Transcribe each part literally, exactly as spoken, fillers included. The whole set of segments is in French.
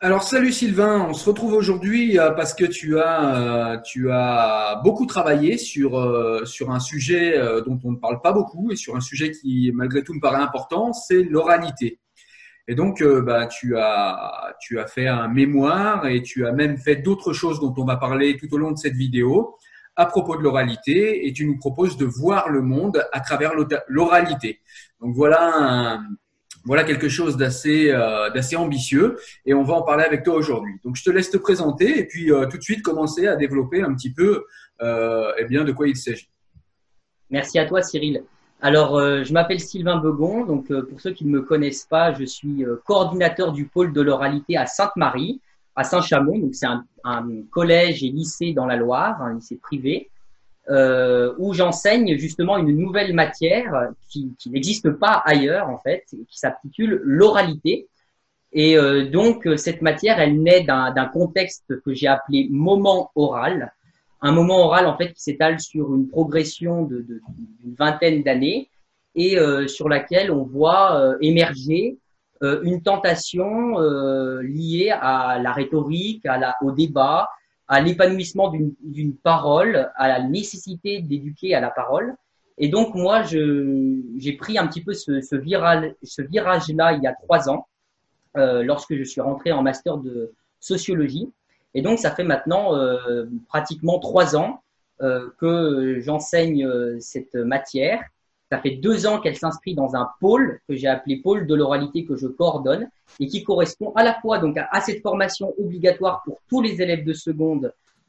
Alors salut Sylvain, on se retrouve aujourd'hui euh, parce que tu as, euh, tu as beaucoup travaillé sur, euh, sur un sujet euh, dont on ne parle pas beaucoup et sur un sujet qui malgré tout me paraît important, c'est l'oralité. Et donc euh, bah, tu as, tu as fait un mémoire et tu as même fait d'autres choses dont on va parler tout au long de cette vidéo à propos de l'oralité et tu nous proposes de voir le monde à travers l'oralité. Donc voilà un, voilà quelque chose d'assez euh, d'assez ambitieux et on va en parler avec toi aujourd'hui. Donc je te laisse te présenter et puis euh, tout de suite commencer à développer un petit peu euh, eh bien de quoi il s'agit. Merci à toi, Cyril. Alors, euh, je m'appelle Sylvain Begon. Donc, euh, pour ceux qui ne me connaissent pas, je suis euh, coordinateur du pôle de l'oralité à Sainte-Marie, à Saint-Chamond. Donc, c'est un, un collège et lycée dans la Loire, un lycée privé, euh, où j'enseigne justement une nouvelle matière qui, qui n'existe pas ailleurs, en fait, qui s'intitule l'oralité. Et euh, donc, cette matière, elle naît d'un d'un contexte que j'ai appelé moment oral. Un moment oral, en fait, qui s'étale sur une progression de, de- d'une vingtaine d'années et euh, sur laquelle on voit euh, émerger euh, une tentation euh, liée à la rhétorique, à la, au débat, à l'épanouissement d'une d'une parole, à la nécessité d'éduquer à la parole. Et donc, moi, je, j'ai pris un petit peu ce, ce, viral, ce virage-là il y a trois ans euh, lorsque je suis rentré en master de sociologie. Et donc, ça fait maintenant euh, pratiquement trois ans euh, que j'enseigne euh, cette matière. Ça fait deux ans qu'elle s'inscrit dans un pôle que j'ai appelé pôle de l'oralité que je coordonne et qui correspond à la fois donc à, à cette formation obligatoire pour tous les élèves de seconde,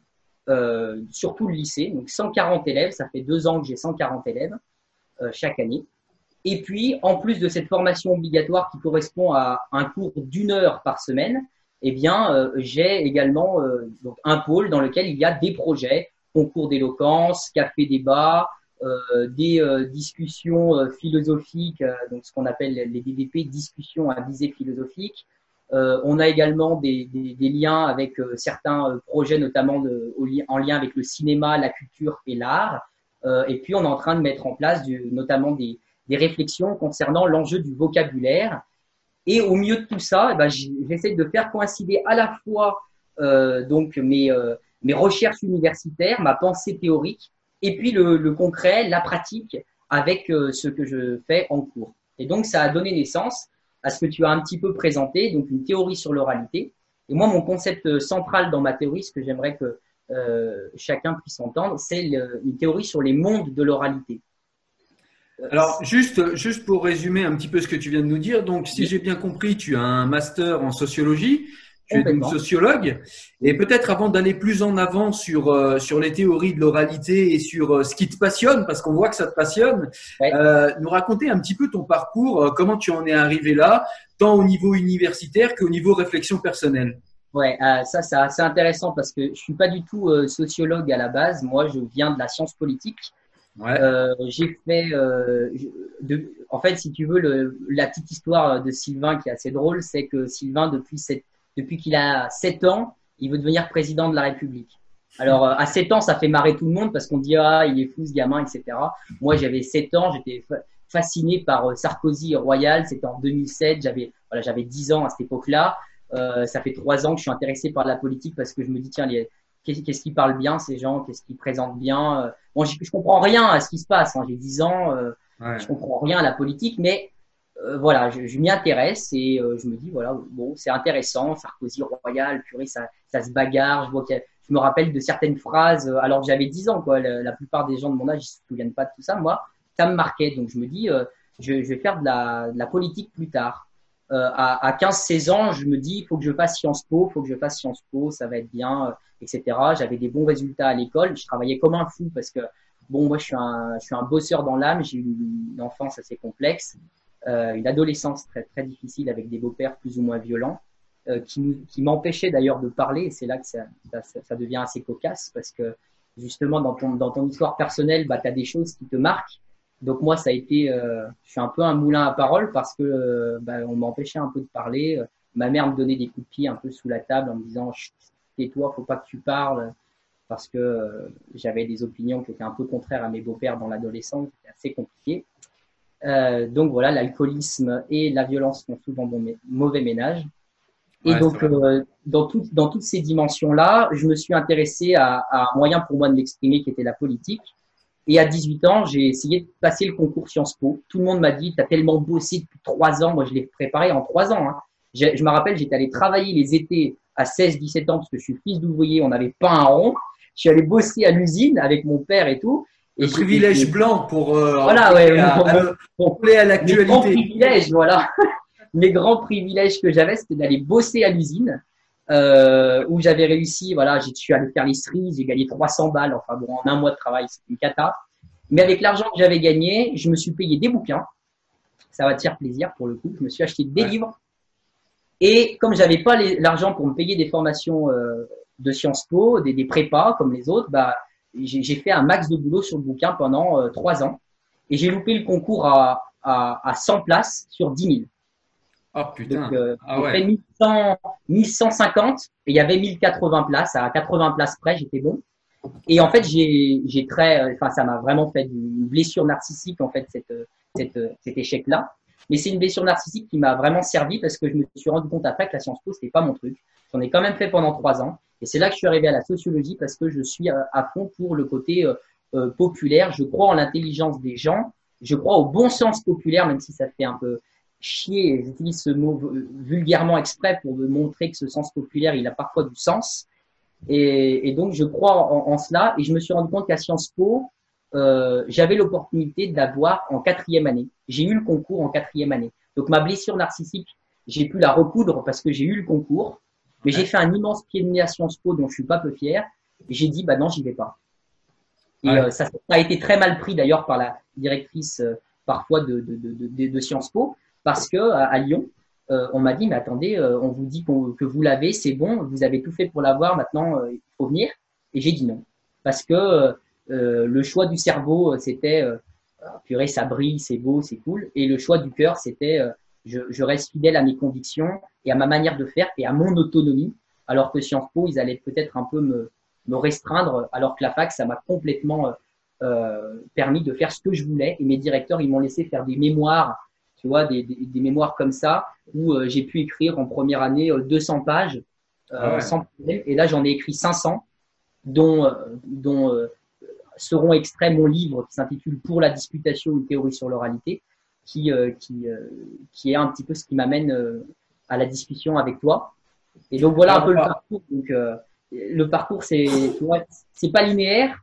euh, surtout le lycée, donc cent quarante élèves. Ça fait deux ans que j'ai cent quarante élèves euh, chaque année. Et puis, en plus de cette formation obligatoire qui correspond à un cours d'une heure par semaine, eh bien, euh, j'ai également euh, donc un pôle dans lequel il y a des projets, concours d'éloquence, café débat, euh, des euh, discussions euh, philosophiques, euh, donc ce qu'on appelle les D D P, discussions à visée philosophique. Euh, on a également des, des, des liens avec euh, certains euh, projets, notamment de, au, en lien avec le cinéma, la culture et l'art. Euh, et puis, on est en train de mettre en place du, notamment des, des réflexions concernant l'enjeu du vocabulaire. Et au milieu de tout ça, eh ben, j'essaie de faire coïncider à la fois euh, donc mes, euh, mes recherches universitaires, ma pensée théorique, et puis le, le concret, la pratique avec euh, ce que je fais en cours. Et donc, ça a donné naissance à ce que tu as un petit peu présenté, donc une théorie sur l'oralité. Et moi, mon concept central dans ma théorie, ce que j'aimerais que euh, chacun puisse entendre, c'est le, une théorie sur les mondes de l'oralité. Euh, Alors juste juste pour résumer un petit peu ce que tu viens de nous dire, donc si oui, j'ai bien compris, tu as un master en sociologie. Tu es donc complètement. sociologue et Oui. peut-être avant d'aller plus en avant sur euh, sur les théories de l'oralité et sur euh, ce qui te passionne, parce qu'on voit que ça te passionne, Ouais, euh, nous raconter un petit peu ton parcours, euh, comment tu en es arrivé là, tant au niveau universitaire qu'au niveau réflexion personnelle. ouais, euh, ça c'est assez intéressant parce que je suis pas du tout euh, sociologue à la base. Moi, je viens de la science politique. Ouais. Euh, j'ai fait, euh, je- de, en fait, si tu veux, le, la petite histoire de Sylvain qui est assez drôle, c'est que Sylvain, depuis sept, depuis qu'il a sept ans, il veut devenir président de la République. Alors, euh, à sept ans, ça fait marrer tout le monde parce qu'on dit, ah, il est fou ce gamin, et cetera. Moi, j'avais sept ans, j'étais fa- fasciné par euh, Sarkozy Royal, c'était en deux mille sept, j'avais, voilà, j'avais dix ans à cette époque-là. Euh, ça fait trois ans que je suis intéressé par la politique parce que je me dis, tiens, les, qu'est-ce qu'est-ce qu'ils parlent bien, ces gens, qu'est-ce qu'ils présentent bien. Euh, Bon, je, je comprends rien à ce qui se passe, hein. J'ai dix ans, euh, je Ouais. comprends rien à la politique, mais euh, voilà, je, je m'y intéresse et euh, je me dis, voilà, bon, c'est intéressant, Sarkozy Royal, purée, ça, ça se bagarre. Je vois que je me rappelle de certaines phrases euh, alors que j'avais dix ans, quoi. La, la plupart des gens de mon âge, ils se souviennent pas de tout ça. Moi, ça me marquait. Donc, je me dis, euh, je, je vais faire de la, de la politique plus tard. Euh, à, à quinze seize ans, je me dis, il faut que je fasse Sciences Po, il faut que je fasse Sciences Po, ça va être bien, euh, et cetera. J'avais des bons résultats à l'école. Je travaillais comme un fou parce que, bon, moi, je suis un, je suis un bosseur dans l'âme. J'ai eu une, une enfance assez complexe, euh, une adolescence très, très difficile avec des beaux-pères plus ou moins violents, euh, qui, nous, qui m'empêchaient d'ailleurs de parler. Et c'est là que ça, ça, ça devient assez cocasse parce que, justement, dans ton, dans ton histoire personnelle, bah, tu as des choses qui te marquent. Donc moi, ça a été, euh, je suis un peu un moulin à parole parce que euh, bah, on m'empêchait un peu de parler. Ma mère me donnait des coups de pied un peu sous la table en me disant chut, tais-toi, faut pas que tu parles, parce que euh, j'avais des opinions qui étaient un peu contraires à mes beaux-pères dans l'adolescence. C'était assez compliqué. Euh, donc voilà, l'alcoolisme et la violence font souvent bon, mauvais ménage. Et Ouais, c'est donc, vrai. euh, dans, tout, dans toutes ces dimensions-là, je me suis intéressé à, à un moyen pour moi de m'exprimer qui était la politique. Et à dix-huit ans, j'ai essayé de passer le concours Sciences Po. Tout le monde m'a dit, tu as tellement bossé depuis trois ans. Moi, je l'ai préparé en trois ans. Hein. Je, je me rappelle, j'étais allé travailler les étés à seize dix-sept ans parce que je suis fils d'ouvrier, on n'avait pas un rond. Je suis allé bosser à l'usine avec mon père et tout. Et Le j'ai, et j'ai- privilège blanc pour euh, voilà, coller ouais, à, mon, à mon, le- mon- coller à mes grands l'actualité. privilèges, voilà. Mes grands privilèges que j'avais, c'était d'aller bosser à l'usine, euh, où j'avais réussi, voilà, je suis allé faire les cerises, j'ai gagné trois cents balles, enfin bon, en un mois de travail, c'était une cata. Mais avec l'argent que j'avais gagné, je me suis payé des bouquins. Ça va te faire plaisir pour le coup. Je me suis acheté des Ouais. livres. Et comme j'avais pas les- l'argent pour me payer des formations euh, de Sciences Po, des, des prépas comme les autres, bah, j'ai j'ai fait un max de boulot sur le bouquin pendant euh, trois ans. Et j'ai loupé le concours à, à, à cent places sur dix mille. Oh Donc, putain. euh, Ah j'ai fait ouais. mille cent, mille cent cinquante et il y avait mille quatre-vingts places. À quatre-vingts places près, j'étais bon. Et en fait, j'ai, j'ai très, enfin, ça m'a vraiment fait une blessure narcissique, en fait, cette, cette, cet échec-là. Mais c'est une blessure narcissique qui m'a vraiment servi parce que je me suis rendu compte après que la Sciences Po, c'était pas mon truc. J'en ai quand même fait pendant trois ans. Et c'est là que je suis arrivé à la sociologie parce que je suis à, à fond pour le côté euh, euh, populaire. Je crois en l'intelligence des gens. Je crois au bon sens populaire, même si ça fait un peu chier. J'utilise ce mot vulgairement exprès pour me montrer que ce sens populaire, il a parfois du sens. Et, et donc, je crois en, en cela. Et je me suis rendu compte qu'à Sciences Po, euh, j'avais l'opportunité d'avoir en quatrième année. J'ai eu le concours en quatrième année. Donc, ma blessure narcissique, j'ai pu la recoudre parce que j'ai eu le concours. Mais j'ai Ouais. fait un immense pied de nez à Sciences Po dont je suis pas peu fier. Et j'ai dit, bah non, j'y vais pas. Et Ouais. euh, ça, ça a été très mal pris d'ailleurs par la directrice euh, parfois de, de, de, de, de Sciences Po parce que à, à Lyon, euh, on m'a dit, mais attendez, euh, on vous dit qu'on, que vous l'avez, c'est bon, vous avez tout fait pour l'avoir, maintenant euh, il faut venir. Et j'ai dit non. Parce que euh, le choix du cerveau, c'était, euh, ah, purée, ça brille, c'est beau, c'est cool. Et le choix du cœur, c'était, euh, je, je reste fidèle à mes convictions et à ma manière de faire et à mon autonomie. Alors que Sciences Po, ils allaient peut-être un peu me, me restreindre, alors que la fac, ça m'a complètement euh, permis de faire ce que je voulais. Et mes directeurs, ils m'ont laissé faire des mémoires, tu vois, des, des, des mémoires comme ça, où euh, j'ai pu écrire en première année euh, deux cents pages Ah euh, ouais. sans problème. Et là, j'en ai écrit cinq cents, dont, euh, dont euh, seront extraits mon livre qui s'intitule Pour la disputation, une théorie sur l'oralité, qui, euh, qui, euh, qui est un petit peu ce qui m'amène euh, à la discussion avec toi. Et donc voilà un Alors, peu on le va, parcours. Donc euh, le parcours, c'est, tu vois, c'est pas linéaire.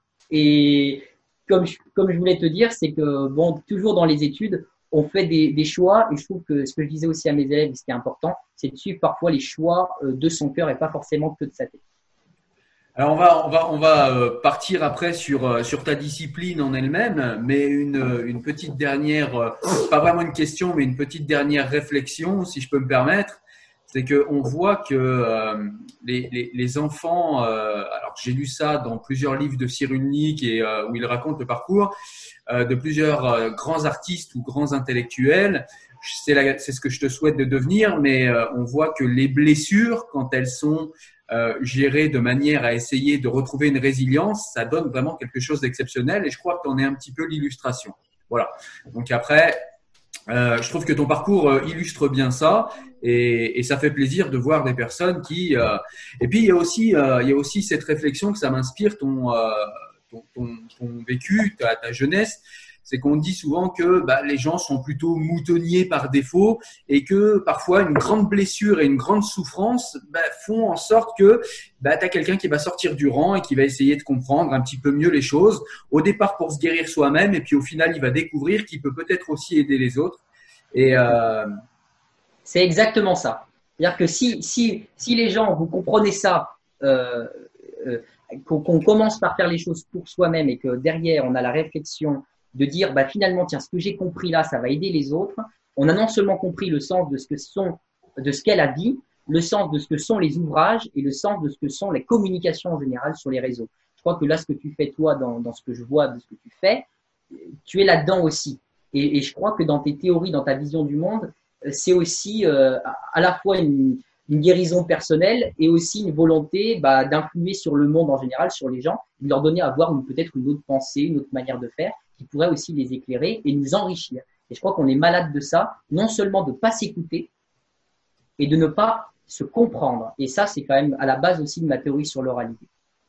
Et comme je, comme je voulais te dire, c'est que bon, toujours dans les études, on fait des, des choix. Et je trouve que ce que je disais aussi à mes élèves, ce qui est important, c'est de suivre parfois les choix euh, de son cœur et pas forcément que de sa tête. alors on va, on va, on va euh, partir après sur, euh, sur ta discipline en elle-même, mais une, euh, une petite dernière, euh, pas vraiment une question, mais une petite dernière réflexion, si je peux me permettre. C'est que on voit que euh, les, les, les enfants, euh, alors j'ai lu ça dans plusieurs livres de Cyrulnik et euh, où il raconte le parcours euh, de plusieurs euh, grands artistes ou grands intellectuels. C'est, la, c'est ce que je te souhaite de devenir, mais euh, on voit que les blessures, quand elles sont euh, gérées de manière à essayer de retrouver une résilience, ça donne vraiment quelque chose d'exceptionnel. Et je crois que tu en es un petit peu l'illustration. Voilà. Donc après, euh, je trouve que ton parcours euh, illustre bien ça et, et ça fait plaisir de voir des personnes qui euh, et puis il y a aussi euh, il y a aussi cette réflexion que ça m'inspire ton, euh, ton, ton, ton vécu ta, ta jeunesse, c'est qu'on dit souvent que bah, les gens sont plutôt moutonniers par défaut et que parfois une grande blessure et une grande souffrance bah, font en sorte que bah, tu as quelqu'un qui va sortir du rang et qui va essayer de comprendre un petit peu mieux les choses, au départ pour se guérir soi-même et puis au final il va découvrir qu'il peut peut-être aussi aider les autres. Et euh, C'est exactement ça. C'est-à-dire que si, si, si les gens, vous comprenez ça, euh, euh, qu'on, qu'on commence par faire les choses pour soi-même et que derrière, on a la réflexion de dire, bah, finalement, tiens, ce que j'ai compris là, ça va aider les autres. On a non seulement compris le sens de ce que sont, de ce qu'est la vie, le sens de ce que sont les ouvrages et le sens de ce que sont les communications en général sur les réseaux. Je crois que là, ce que tu fais, toi, dans, dans ce que je vois de ce que tu fais, tu es là-dedans aussi. Et, et je crois que dans tes théories, dans ta vision du monde, c'est aussi euh, à la fois une, une guérison personnelle et aussi une volonté bah, d'influer sur le monde en général, sur les gens, de leur donner à voir une, peut-être une autre pensée, une autre manière de faire qui pourrait aussi les éclairer et nous enrichir. Et je crois qu'on est malade de ça, non seulement de ne pas s'écouter et de ne pas se comprendre. Et ça, c'est quand même à la base aussi de ma théorie sur l'oralité.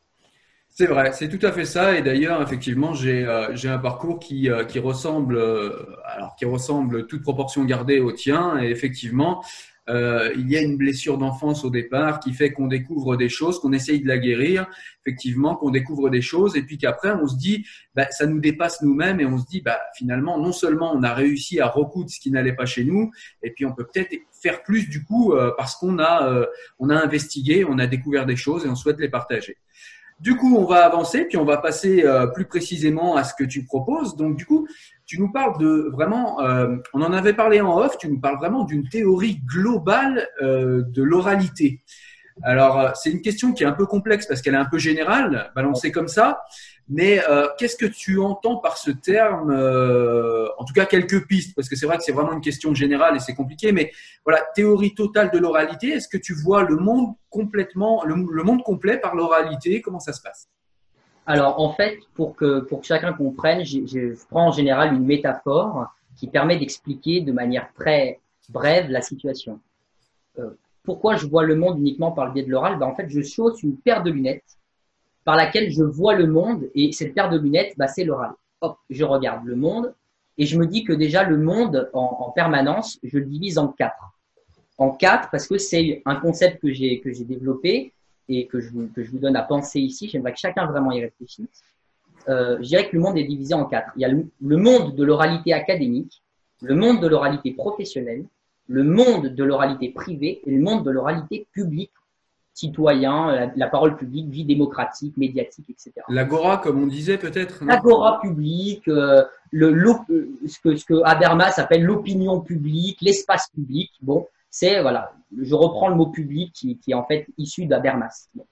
C'est vrai, c'est tout à fait ça. Et d'ailleurs, effectivement, j'ai euh, j'ai un parcours qui euh, qui ressemble, euh, alors qui ressemble toute proportion gardée au tien. Et effectivement, euh, il y a une blessure d'enfance au départ qui fait qu'on découvre des choses, qu'on essaye de la guérir. Effectivement, qu'on découvre des choses, et puis qu'après, on se dit, bah, ça nous dépasse nous-mêmes, et on se dit, bah, finalement, non seulement on a réussi à recoudre ce qui n'allait pas chez nous, et puis on peut peut-être faire plus du coup euh, parce qu'on a euh, on a investigué, on a découvert des choses et on souhaite les partager. Du coup, on va avancer, puis on va passer euh, plus précisément à ce que tu proposes. Donc, du coup, tu nous parles de vraiment, euh, on en avait parlé en off, tu nous parles vraiment d'une théorie globale euh, de l'oralité. Alors, euh, c'est une question qui est un peu complexe parce qu'elle est un peu générale, balancée comme ça. Mais euh, qu'est-ce que tu entends par ce terme euh, En tout cas, quelques pistes, parce que c'est vrai que c'est vraiment une question générale et c'est compliqué. Mais voilà, théorie totale de l'oralité. Est-ce que tu vois le monde complètement, le, le monde complet par l'oralité? Comment ça se passe? Alors, en fait, pour que, pour que chacun comprenne, je, je prends en général une métaphore qui permet d'expliquer de manière très brève la situation. Euh, pourquoi je vois le monde uniquement par le biais de l'oral? Ben, en fait, je chausse une paire de lunettes par laquelle je vois le monde, et cette paire de lunettes, bah, c'est l'oral. Hop, je regarde le monde, et je me dis que déjà le monde, en, en permanence, je le divise en quatre. En quatre, parce que c'est un concept que j'ai que j'ai développé et que je, vous, que je vous donne à penser ici. J'aimerais que chacun vraiment y réfléchisse. Euh, je dirais que le monde est divisé en quatre. Il y a le, le monde de l'oralité académique, le monde de l'oralité professionnelle, le monde de l'oralité privée et le monde de l'oralité publique, citoyen, la, la parole publique, vie démocratique, médiatique, et cetera. L'agora, comme on disait peut-être. L'agora publique, euh, le, ce, que, ce que Habermas appelle l'opinion publique, l'espace public. Bon, c'est, voilà, je reprends le mot public qui, qui est en fait issu d'Habermas. Bon.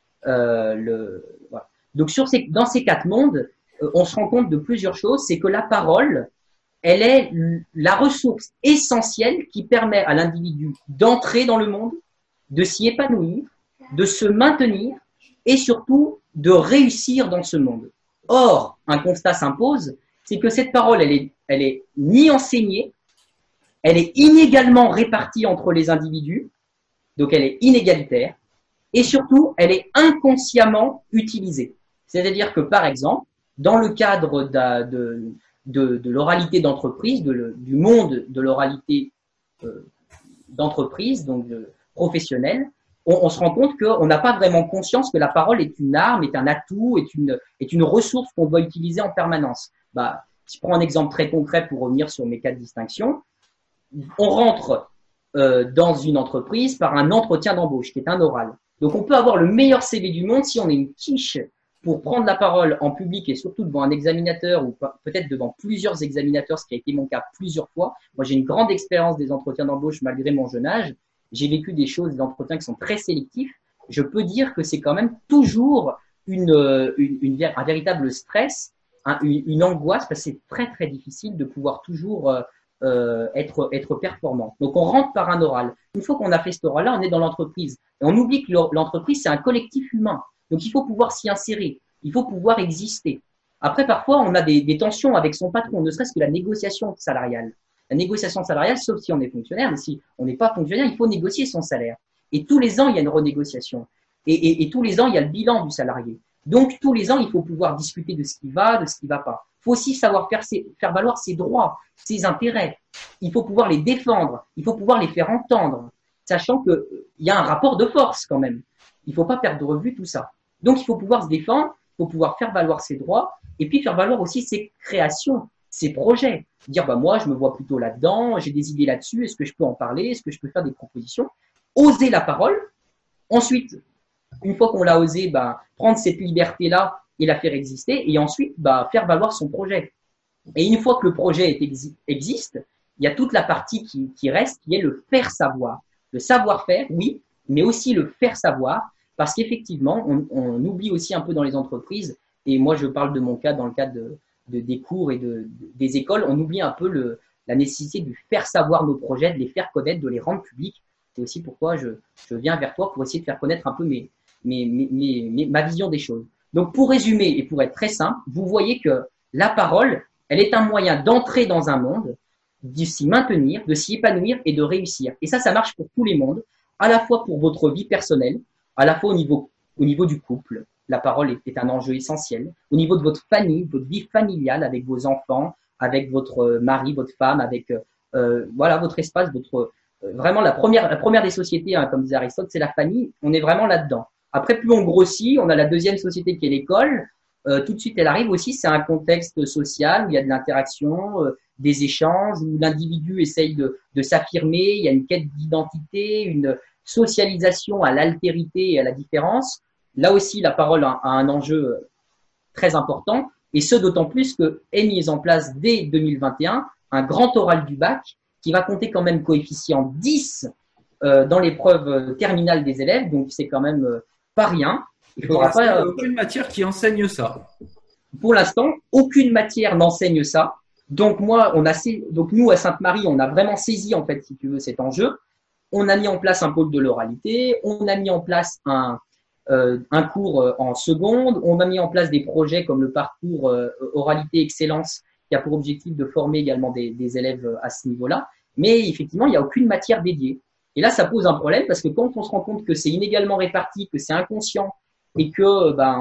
Euh, le, voilà. Donc, sur ces, dans ces quatre mondes, euh, on se rend compte de plusieurs choses. C'est que la parole, elle est la ressource essentielle qui permet à l'individu d'entrer dans le monde, de s'y épanouir, de se maintenir et surtout de réussir dans ce monde. Or, un constat s'impose, c'est que cette parole, elle est, elle est ni enseignée, elle est inégalement répartie entre les individus, donc elle est inégalitaire, et surtout, elle est inconsciemment utilisée. C'est-à-dire que, par exemple, dans le cadre de, de, de, de l'oralité d'entreprise, de, du monde de l'oralité euh, d'entreprise, donc de, professionnelle, on, on se rend compte qu'on n'a pas vraiment conscience que la parole est une arme, est un atout, est une, est une ressource qu'on doit utiliser en permanence. Bah, si je prends un exemple très concret pour revenir sur mes quatre distinctions, on rentre euh, dans une entreprise par un entretien d'embauche, qui est un oral. Donc, on peut avoir le meilleur C V du monde si on est une quiche pour prendre la parole en public et surtout devant un examinateur ou peut-être devant plusieurs examinateurs, ce qui a été mon cas plusieurs fois. Moi, j'ai une grande expérience des entretiens d'embauche malgré mon jeune âge. J'ai vécu des choses, des entretiens qui sont très sélectifs. Je peux dire que c'est quand même toujours une, une, une, un véritable stress, un, une, une angoisse, parce que c'est très, très difficile de pouvoir toujours euh, être, être performant. Donc, on rentre par un oral. Une fois qu'on a fait cet oral-là, on est dans l'entreprise. Et on oublie que l'entreprise, c'est un collectif humain. Donc, il faut pouvoir s'y insérer. Il faut pouvoir exister. Après, parfois, on a des, des tensions avec son patron, ne serait-ce que la négociation salariale. La négociation salariale, sauf si on est fonctionnaire, mais si on n'est pas fonctionnaire, il faut négocier son salaire. Et tous les ans, il y a une renégociation. Et, et, et tous les ans, il y a le bilan du salarié. Donc, tous les ans, il faut pouvoir discuter de ce qui va, de ce qui ne va pas. Il faut aussi savoir faire, ses, faire valoir ses droits, ses intérêts. Il faut pouvoir les défendre. Il faut pouvoir les faire entendre, sachant qu'il euh, y a un rapport de force quand même. Il ne faut pas perdre de revue tout ça. Donc, il faut pouvoir se défendre, il faut pouvoir faire valoir ses droits et puis faire valoir aussi ses créations, ses projets. Dire, bah, moi, je me vois plutôt là-dedans, j'ai des idées là-dessus, est-ce que je peux en parler, est-ce que je peux faire des propositions? Oser la parole. Ensuite, une fois qu'on l'a osé, bah, prendre cette liberté-là et la faire exister. Et ensuite, bah, faire valoir son projet. Et une fois que le projet exi- existe, il y a toute la partie qui, qui reste, qui est le faire savoir. Le savoir-faire, oui, mais aussi le faire savoir. Parce qu'effectivement, on, on oublie aussi un peu dans les entreprises, et moi je parle de mon cas dans le cadre de, de, des cours et de, de, des écoles, on oublie un peu le, la nécessité de faire savoir nos projets, de les faire connaître, de les rendre publics. C'est aussi pourquoi je, je viens vers toi pour essayer de faire connaître un peu mes, mes, mes, mes, mes, ma vision des choses. Donc pour résumer et pour être très simple, vous voyez que la parole, elle est un moyen d'entrer dans un monde, de s'y maintenir, de s'y épanouir et de réussir. Et ça, ça marche pour tous les mondes. à la fois pour votre vie personnelle, à la fois au niveau, au niveau du couple. La parole est, est un enjeu essentiel. Au niveau de votre famille, votre vie familiale avec vos enfants, avec votre mari, votre femme, avec euh, voilà votre espace, votre euh, vraiment la première, la première des sociétés, hein, comme disait Aristote, c'est la famille. On est vraiment là-dedans. Après, plus on grossit, on a la deuxième société qui est l'école. Euh, tout de suite, elle arrive aussi. C'est un contexte social où il y a de l'interaction, euh, des échanges, où l'individu essaye de, de s'affirmer. Il y a une quête d'identité, une socialisation à l'altérité et à la différence. Là aussi, la parole a, a un enjeu très important, et ce d'autant plus que est mise en place dès deux mille vingt et un un grand oral du bac qui va compter quand même coefficient dix euh, dans l'épreuve terminale des élèves, donc c'est quand même euh, pas rien. Il faudra pas. Il n'y a aucune matière qui enseigne ça. Pour l'instant, aucune matière n'enseigne ça. Donc moi, on a, donc nous à Sainte-Marie, on a vraiment saisi en fait, si tu veux, cet enjeu. On a mis en place un pôle de l'oralité, on a mis en place un Euh, un cours euh, en seconde. On a mis en place des projets comme le parcours euh, oralité excellence qui a pour objectif de former également des, des élèves à ce niveau-là. Mais effectivement, il n'y a aucune matière dédiée. Et là, ça pose un problème parce que quand on se rend compte que c'est inégalement réparti, que c'est inconscient et que ben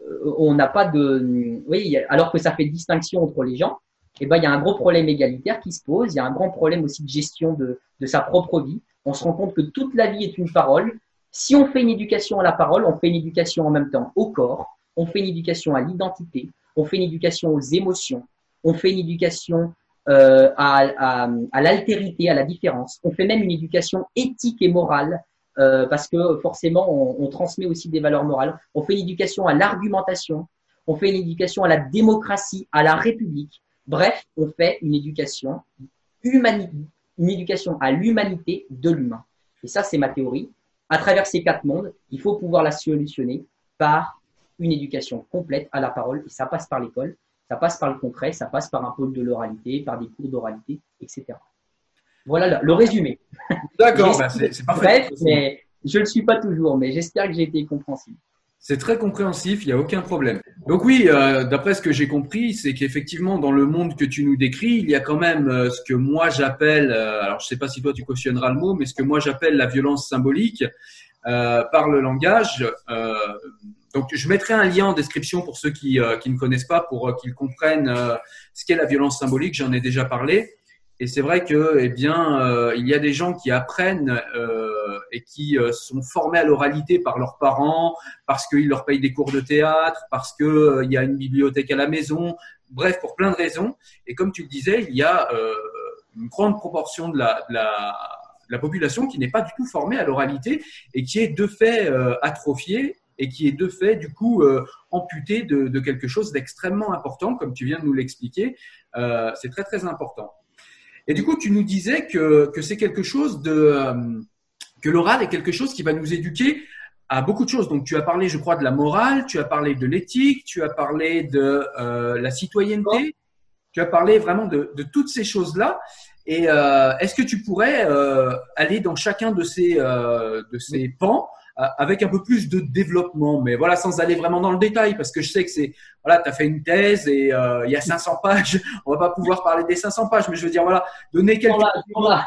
on n'a pas de, oui, alors que ça fait distinction entre les gens, et ben il y a un gros problème égalitaire qui se pose. Il y a un grand problème aussi de gestion de, de sa propre vie. On se rend compte que toute la vie est une parole. Si on fait une éducation à la parole, on fait une éducation en même temps au corps, on fait une éducation à l'identité, on fait une éducation aux émotions, on fait une éducation euh, à, à, à l'altérité, à la différence, on fait même une éducation éthique et morale, euh, parce que forcément, on, on transmet aussi des valeurs morales, on fait une éducation à l'argumentation, on fait une éducation à la démocratie, à la République. Bref, on fait une éducation, humani- une éducation à l'humanité de l'humain. Et ça, c'est ma théorie. À travers ces quatre mondes, il faut pouvoir la solutionner par une éducation complète à la parole. Et ça passe par l'école, ça passe par le concret, ça passe par un pôle de l'oralité, par des cours d'oralité, et cetera. Voilà le résumé. D'accord, bah c'est, c'est parfait. Bref, mais je ne le suis pas toujours, mais j'espère que j'ai été compréhensible. C'est très compréhensif, il n'y a aucun problème. Donc oui, euh, d'après ce que j'ai compris, c'est qu'effectivement, dans le monde que tu nous décris, il y a quand même euh, ce que moi j'appelle, euh, alors je ne sais pas si toi tu cautionneras le mot, mais ce que moi j'appelle la violence symbolique euh, par le langage. Euh, donc je mettrai un lien en description pour ceux qui, euh, qui ne connaissent pas, pour euh, qu'ils comprennent euh, ce qu'est la violence symbolique, j'en ai déjà parlé. Et c'est vrai que, eh bien, euh, il y a des gens qui apprennent euh, et qui euh, sont formés à l'oralité par leurs parents, parce qu'ils leur payent des cours de théâtre, parce que euh, il y a une bibliothèque à la maison. Bref, pour plein de raisons. Et comme tu le disais, il y a euh, une grande proportion de la, de la, de la population qui n'est pas du tout formée à l'oralité et qui est de fait euh, atrophiée et qui est de fait du coup euh, amputée de, de quelque chose d'extrêmement important, comme tu viens de nous l'expliquer. Euh, c'est très très important. Et du coup, tu nous disais que, que c'est quelque chose de, euh, que l'oral est quelque chose qui va nous éduquer à beaucoup de choses. Donc, tu as parlé, je crois, de la morale, tu as parlé de l'éthique, tu as parlé de euh, la citoyenneté, tu as parlé vraiment de, de toutes ces choses-là. Et euh, est-ce que tu pourrais euh, aller dans chacun de ces, euh, de ces pans avec un peu plus de développement, mais voilà, sans aller vraiment dans le détail, parce que je sais que c'est, voilà, tu as fait une thèse et euh, il y a cinq cents pages, on va pas pouvoir parler des cinq cents pages, mais je veux dire, voilà, donner quelques… Voilà,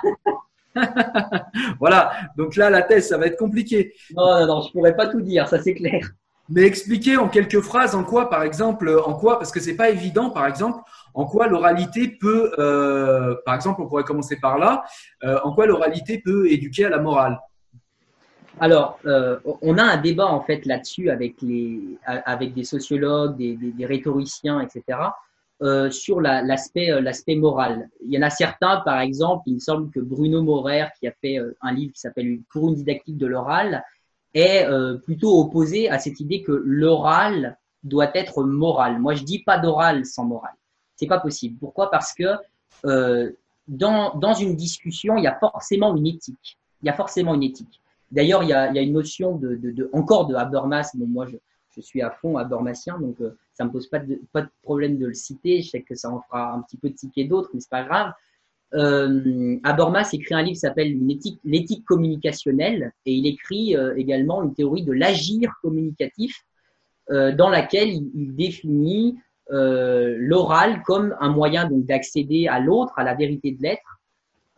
voilà, donc là, la thèse, ça va être compliqué. Non, non, non, je pourrais pas tout dire, ça c'est clair. Mais expliquer en quelques phrases en quoi, par exemple, en quoi, parce que c'est pas évident, par exemple, en quoi l'oralité peut, euh, par exemple, on pourrait commencer par là, euh, en quoi l'oralité peut éduquer à la morale. Alors, euh, on a un débat en fait là-dessus avec les, avec des sociologues, des, des, des rhétoriciens, et cetera. Euh, sur la, l'aspect, euh, l'aspect moral. Il y en a certains, par exemple, il me semble que Bruno Maurer, qui a fait euh, un livre qui s'appelle Pour une didactique de l'oral, est euh, plutôt opposé à cette idée que l'oral doit être moral. Moi, je dis pas d'oral sans morale. C'est pas possible. Pourquoi ? Parce que euh, dans, dans une discussion, il y a forcément une éthique. Il y a forcément une éthique. D'ailleurs, il y a, il y a une notion de, de, de encore de Habermas. Bon, moi, je, je suis à fond Habermasien, donc euh, ça me pose pas de, pas de problème de le citer. Je sais que ça en fera un petit peu tiquer d'autres, mais c'est pas grave. Euh, Habermas écrit un livre qui s'appelle une éthique, l'éthique communicationnelle, et il écrit euh, également une théorie de l'agir communicatif, euh, dans laquelle il, il définit euh, l'oral comme un moyen donc d'accéder à l'autre, à la vérité de l'être,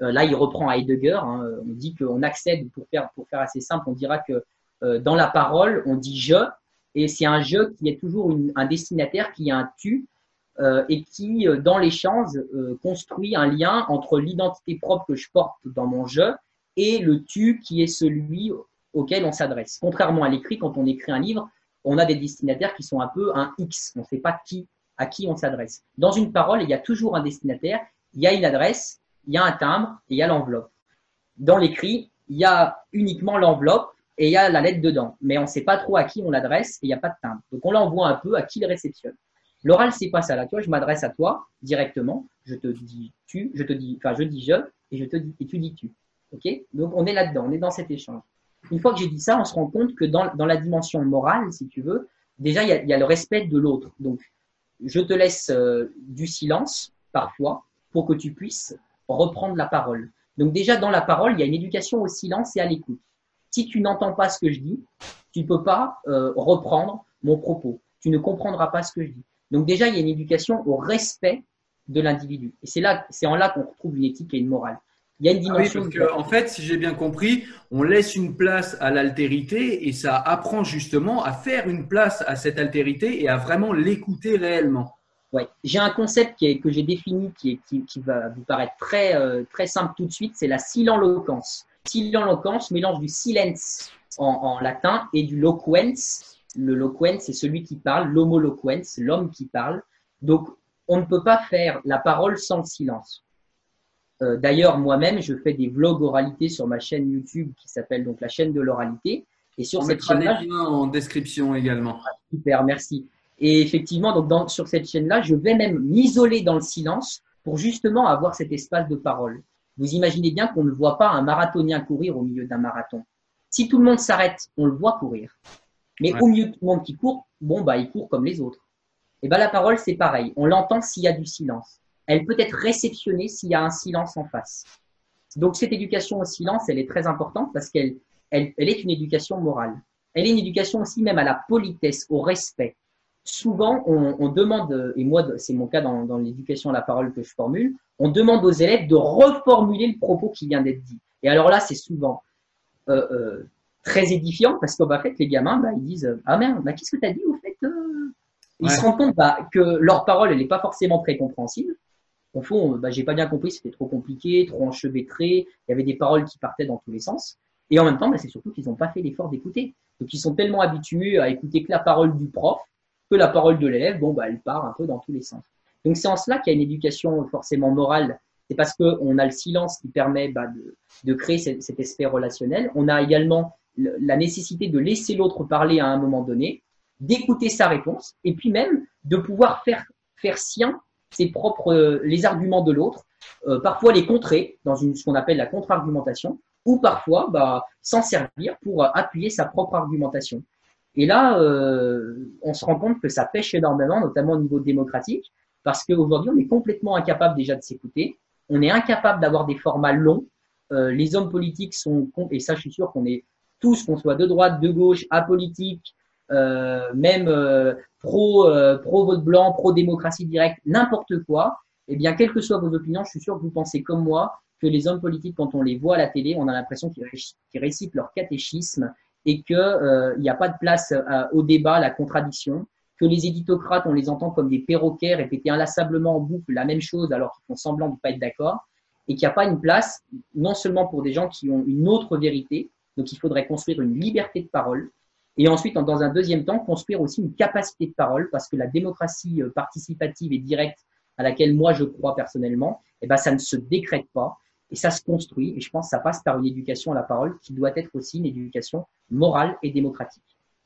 Euh, là, il reprend Heidegger. Hein, on dit qu'on accède, pour faire, pour faire assez simple, on dira que euh, dans la parole, on dit je, et c'est un je qui est toujours une, un destinataire qui a un tu, euh, et qui, euh, dans l'échange, euh, construit un lien entre l'identité propre que je porte dans mon je et le tu qui est celui auquel on s'adresse. Contrairement à l'écrit, quand on écrit un livre, on a des destinataires qui sont un peu un X. On ne sait pas qui, à qui on s'adresse. Dans une parole, il y a toujours un destinataire, il y a une adresse, il y a un timbre et il y a l'enveloppe. Dans l'écrit, il y a uniquement l'enveloppe et il y a la lettre dedans. Mais on ne sait pas trop à qui on l'adresse et il n'y a pas de timbre. Donc, on l'envoie un peu à qui le réceptionne. L'oral, c'est pas ça. Là, tu vois, je m'adresse à toi directement. Je te dis tu, je te dis, enfin, je dis je et je te dis, et tu dis tu. OK? Donc, on est là-dedans, on est dans cet échange. Une fois que j'ai dit ça, on se rend compte que dans, dans la dimension morale, si tu veux, déjà, il y a, il y a le respect de l'autre. Donc, je te laisse euh, du silence, parfois, pour que tu puisses reprendre la parole. Donc, déjà, dans la parole, il y a une éducation au silence et à l'écoute. Si tu n'entends pas ce que je dis, tu ne peux pas euh, reprendre mon propos. Tu ne comprendras pas ce que je dis. Donc, déjà, il y a une éducation au respect de l'individu. Et c'est là, c'est en là qu'on retrouve une éthique et une morale. Il y a une dimension. Ah oui, parce que, en fait, si j'ai bien compris, on laisse une place à l'altérité et ça apprend justement à faire une place à cette altérité et à vraiment l'écouter réellement. Ouais. J'ai un concept qui est, que j'ai défini qui, est, qui, qui va vous paraître très, euh, très simple tout de suite, c'est la silenloquence. Silenloquence, mélange du silence en, en latin et du loquens. Le loquens, c'est celui qui parle, l'homo loquens, l'homme qui parle. Donc, on ne peut pas faire la parole sans le silence. Euh, D'ailleurs, moi-même, je fais des vlogs oralité sur ma chaîne YouTube qui s'appelle donc la chaîne de l'oralité. Et sur On cette mettra chaîne-là, les liens en description également. ah, super, merci. Et effectivement, donc dans, sur cette chaîne-là, je vais même m'isoler dans le silence pour justement avoir cet espace de parole. Vous imaginez bien qu'on ne voit pas un marathonien courir au milieu d'un marathon. Si tout le monde s'arrête, on le voit courir. Mais Ouais. au milieu de tout le monde qui court, bon, bah, il court comme les autres. Et ben, la parole, c'est pareil. On l'entend s'il y a du silence. Elle peut être réceptionnée s'il y a un silence en face. Donc, cette éducation au silence, elle est très importante parce qu'elle elle, elle est une éducation morale. Elle est une éducation aussi même à la politesse, au respect. Souvent, on, on demande, et moi, c'est mon cas dans, dans l'éducation à la parole que je formule, on demande aux élèves de reformuler le propos qui vient d'être dit. Et alors là, c'est souvent euh, euh, très édifiant parce qu'en fait, les gamins, bah, ils disent « Ah merde, bah, qu'est-ce que tu as dit au fait euh... ?» Ils Ouais. se rendent compte bah, que leur parole, elle n'est pas forcément très compréhensible. Au fond, bah, j'ai pas bien compris, c'était trop compliqué, trop enchevêtré, il y avait des paroles qui partaient dans tous les sens. Et en même temps, bah, c'est surtout qu'ils n'ont pas fait l'effort d'écouter. Donc, ils sont tellement habitués à écouter que la parole du prof, que la parole de l'élève, bon, bah, elle part un peu dans tous les sens. Donc, c'est en cela qu'il y a une éducation forcément morale. C'est parce qu'on a le silence qui permet bah, de, de créer cet, cet aspect relationnel. On a également le, la nécessité de laisser l'autre parler à un moment donné, d'écouter sa réponse, et puis même de pouvoir faire, faire sien ses propres, euh, les arguments de l'autre, euh, parfois les contrer dans une, ce qu'on appelle la contre-argumentation, ou parfois bah, s'en servir pour appuyer sa propre argumentation. Et là, euh, on se rend compte que ça pêche énormément, notamment au niveau démocratique, parce qu'aujourd'hui, on est complètement incapable déjà de s'écouter, on est incapable d'avoir des formats longs, euh, les hommes politiques sont, et ça je suis sûr qu'on est tous, qu'on soit de droite, de gauche, apolitique, euh, même euh, pro, euh, pro vote blanc, pro démocratie directe, n'importe quoi, eh bien, quelles que soient vos opinions, je suis sûr que vous pensez comme moi que les hommes politiques, quand on les voit à la télé, on a l'impression qu'ils récitent leur catéchisme et qu'il euh, n'y a pas de place euh, au débat, à la contradiction, que les éditocrates, on les entend comme des perroquets répéter inlassablement en boucle la même chose alors qu'ils font semblant de ne pas être d'accord, et qu'il n'y a pas une place, non seulement pour des gens qui ont une autre vérité, donc il faudrait construire une liberté de parole, et ensuite, dans un deuxième temps, construire aussi une capacité de parole, parce que la démocratie participative et directe à laquelle moi je crois personnellement, eh ben, ça ne se décrète pas et ça se construit. Et je pense que ça passe par une éducation à la parole qui doit être aussi une éducation morale et démocratique.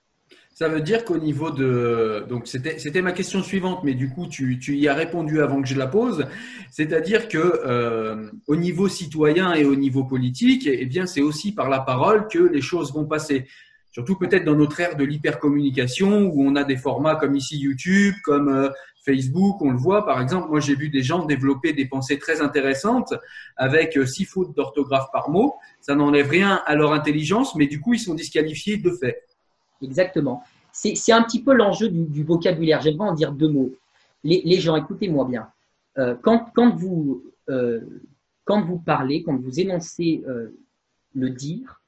Ça veut dire qu'au niveau de… Donc, c'était, c'était ma question suivante, mais du coup, tu, tu y as répondu avant que je la pose. C'est-à-dire que euh, au niveau citoyen et au niveau politique, eh bien, c'est aussi par la parole que les choses vont passer. Surtout peut-être dans notre ère de l'hypercommunication où on a des formats comme ici YouTube, comme euh, Facebook, on le voit. Par exemple, moi, j'ai vu des gens développer des pensées très intéressantes avec euh, six fautes d'orthographe par mot. Ça n'enlève rien à leur intelligence, mais du coup, ils sont disqualifiés de fait. Exactement. C'est, c'est un petit peu l'enjeu du, du vocabulaire. J'aimerais en dire deux mots. Les, les gens, écoutez-moi bien. Euh, quand, quand vous… Euh, quand vous parlez, quand vous énoncez euh, le dire,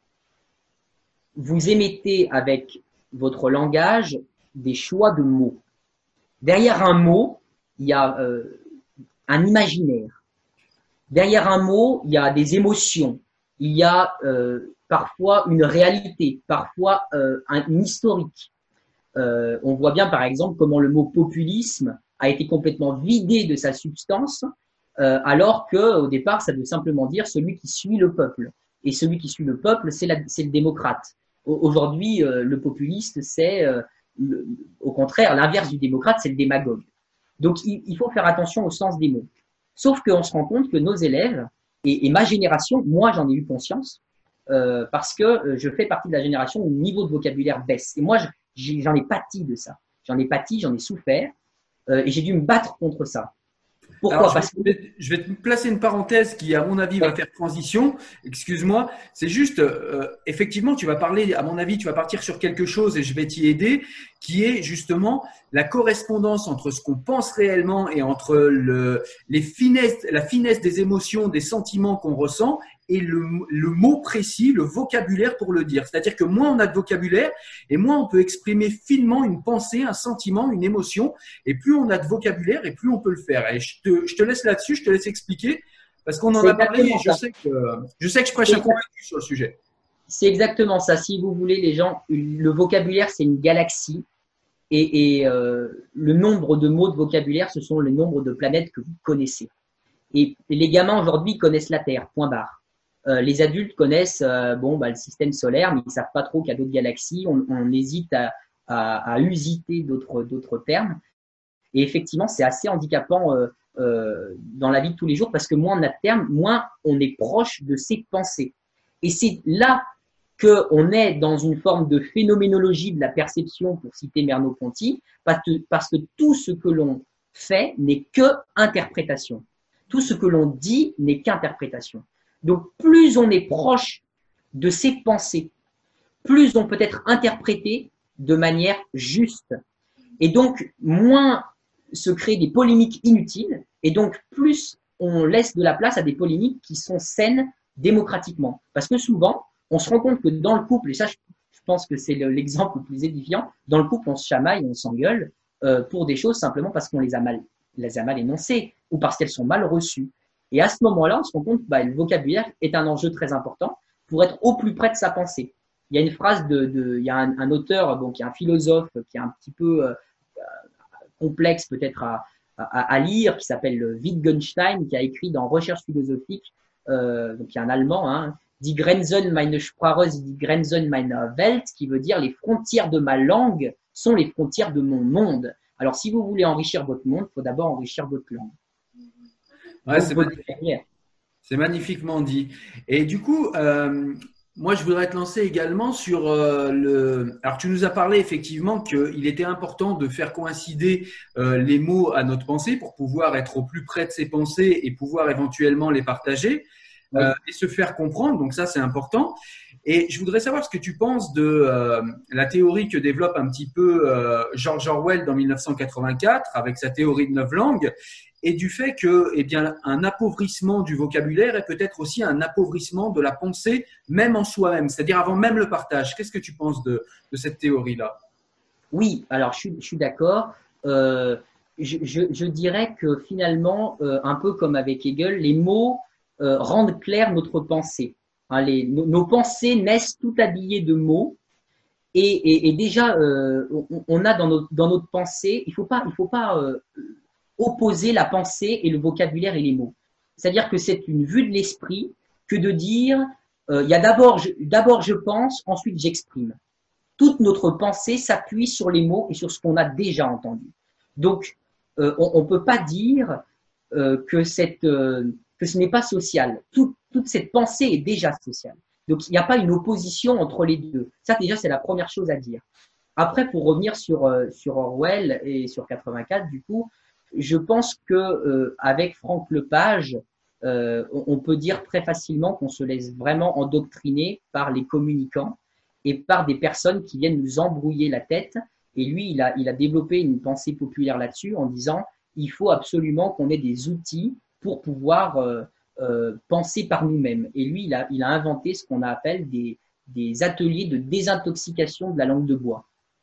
vous émettez avec votre langage des choix de mots. Derrière un mot, il y a euh, un imaginaire. Derrière un mot, il y a des émotions. Il y a euh, parfois une réalité, parfois euh, un, une historique. Euh, on voit bien par exemple comment le mot populisme a été complètement vidé de sa substance, euh, alors que au départ ça veut simplement dire celui qui suit le peuple. Et celui qui suit le peuple, c'est le démocrate. Aujourd'hui, euh, le populiste, c'est euh, le, au contraire l'inverse du démocrate, c'est le démagogue. Donc il, il faut faire attention au sens des mots. Sauf qu'on se rend compte que nos élèves et, et ma génération, moi j'en ai eu conscience, euh, parce que euh, je fais partie de la génération où le niveau de vocabulaire baisse. Et moi, j'en ai pâti de ça. J'en ai pâti, j'en ai souffert, euh, et j'ai dû me battre contre ça. Pourquoi? Alors, Parce je, vais, que... je vais te placer une parenthèse qui, à mon avis, va faire transition. Excuse-moi. C'est juste, euh, effectivement, tu vas parler, à mon avis, tu vas partir sur quelque chose et je vais t'y aider, qui est justement la correspondance entre ce qu'on pense réellement et entre le, les finesses, la finesse des émotions, des sentiments qu'on ressent et le, le mot précis, le vocabulaire pour le dire. C'est-à-dire que moins on a de vocabulaire et moins on peut exprimer finement une pensée, un sentiment, une émotion. Et plus on a de vocabulaire et plus on peut le faire. Et je te, je te laisse là-dessus, je te laisse expliquer parce qu'on en a parlé et je sais, que, je sais que je prêche un convaincu sur le sujet. C'est exactement ça. Si vous voulez, les gens, le vocabulaire, c'est une galaxie. Et, et euh, le nombre de mots de vocabulaire, ce sont le nombre de planètes que vous connaissez. Et, et les gamins aujourd'hui connaissent la Terre, point barre. Euh, les adultes connaissent euh, bon, bah, le système solaire, mais ils ne savent pas trop qu'il y a d'autres galaxies. On, on hésite à, à, à usiter d'autres, d'autres termes. Et effectivement, c'est assez handicapant euh, euh, dans la vie de tous les jours parce que moins on a de termes, moins on est proche de ses pensées. Et c'est là qu'on est dans une forme de phénoménologie de la perception, pour citer Merleau-Ponty, parce que, parce que tout ce que l'on fait n'est que interprétation. Tout ce que l'on dit n'est qu'interprétation. Donc, plus on est proche de ses pensées, plus on peut être interprété de manière juste. Et donc, moins se créent des polémiques inutiles, et donc plus on laisse de la place à des polémiques qui sont saines démocratiquement. Parce que souvent, on se rend compte que dans le couple, et ça, je pense que c'est l'exemple le plus édifiant, dans le couple, on se chamaille, on s'engueule euh, pour des choses simplement parce qu'on les a mal, les a mal énoncées ou parce qu'elles sont mal reçues. Et à ce moment-là, on se rend compte que bah, le vocabulaire est un enjeu très important pour être au plus près de sa pensée. Il y a une phrase de, de il y a un, un auteur, donc il y a un philosophe qui est un petit peu euh, complexe peut-être à, à, à lire, qui s'appelle Wittgenstein, qui a écrit dans Recherche philosophique, euh, donc il y a un Allemand, hein, Die Grenzen meiner Sprache, die Grenzen meiner Welt, qui veut dire les frontières de ma langue sont les frontières de mon monde. Alors si vous voulez enrichir votre monde, il faut d'abord enrichir votre langue. Ouais, c'est magnifique. C'est magnifiquement dit. Et du coup, euh, moi, je voudrais te lancer également sur euh, le. Alors, tu nous as parlé effectivement qu'il était important de faire coïncider euh, les mots à notre pensée pour pouvoir être au plus près de ses pensées et pouvoir éventuellement les partager oui. euh, et se faire comprendre. Donc, ça, c'est important. Et je voudrais savoir ce que tu penses de euh, la théorie que développe un petit peu euh, George Orwell dans mille neuf cent quatre-vingt-quatre avec sa théorie de neuf langues. Et du fait que, eh bien, un appauvrissement du vocabulaire est peut-être aussi un appauvrissement de la pensée, même en soi-même, c'est-à-dire avant même le partage. Qu'est-ce que tu penses de, de cette théorie-là? Oui, alors je suis, je suis d'accord. Euh, je, je, je dirais que finalement, euh, un peu comme avec Hegel, les mots euh, rendent clair notre pensée. Hein, les, nos, nos pensées naissent tout habillées de mots. Et, et, et déjà, euh, on, on a dans notre, dans notre pensée, il ne faut pas, il faut pas euh, opposer la pensée et le vocabulaire et les mots. C'est-à-dire que c'est une vue de l'esprit que de dire, euh, il y a d'abord, je, d'abord je pense, ensuite j'exprime. Toute notre pensée s'appuie sur les mots et sur ce qu'on a déjà entendu. Donc, euh, on ne peut pas dire euh, que, cette, euh, que ce n'est pas social. Tout, toute cette pensée est déjà sociale. Donc, il n'y a pas une opposition entre les deux. Ça, déjà, c'est la première chose à dire. Après, pour revenir sur, euh, sur Orwell et sur quatre-vingt-quatre, du coup, je pense que euh, avec Franck Lepage, euh, on peut dire très facilement qu'on se laisse vraiment endoctriner par les communicants et par des personnes qui viennent nous embrouiller la tête. Et lui, il a, il a développé une pensée populaire là-dessus en disant il faut absolument qu'on ait des outils pour pouvoir euh, euh, penser par nous-mêmes. Et lui, il a, il a inventé ce qu'on appelle des, des ateliers de désintoxication de la langue de bois.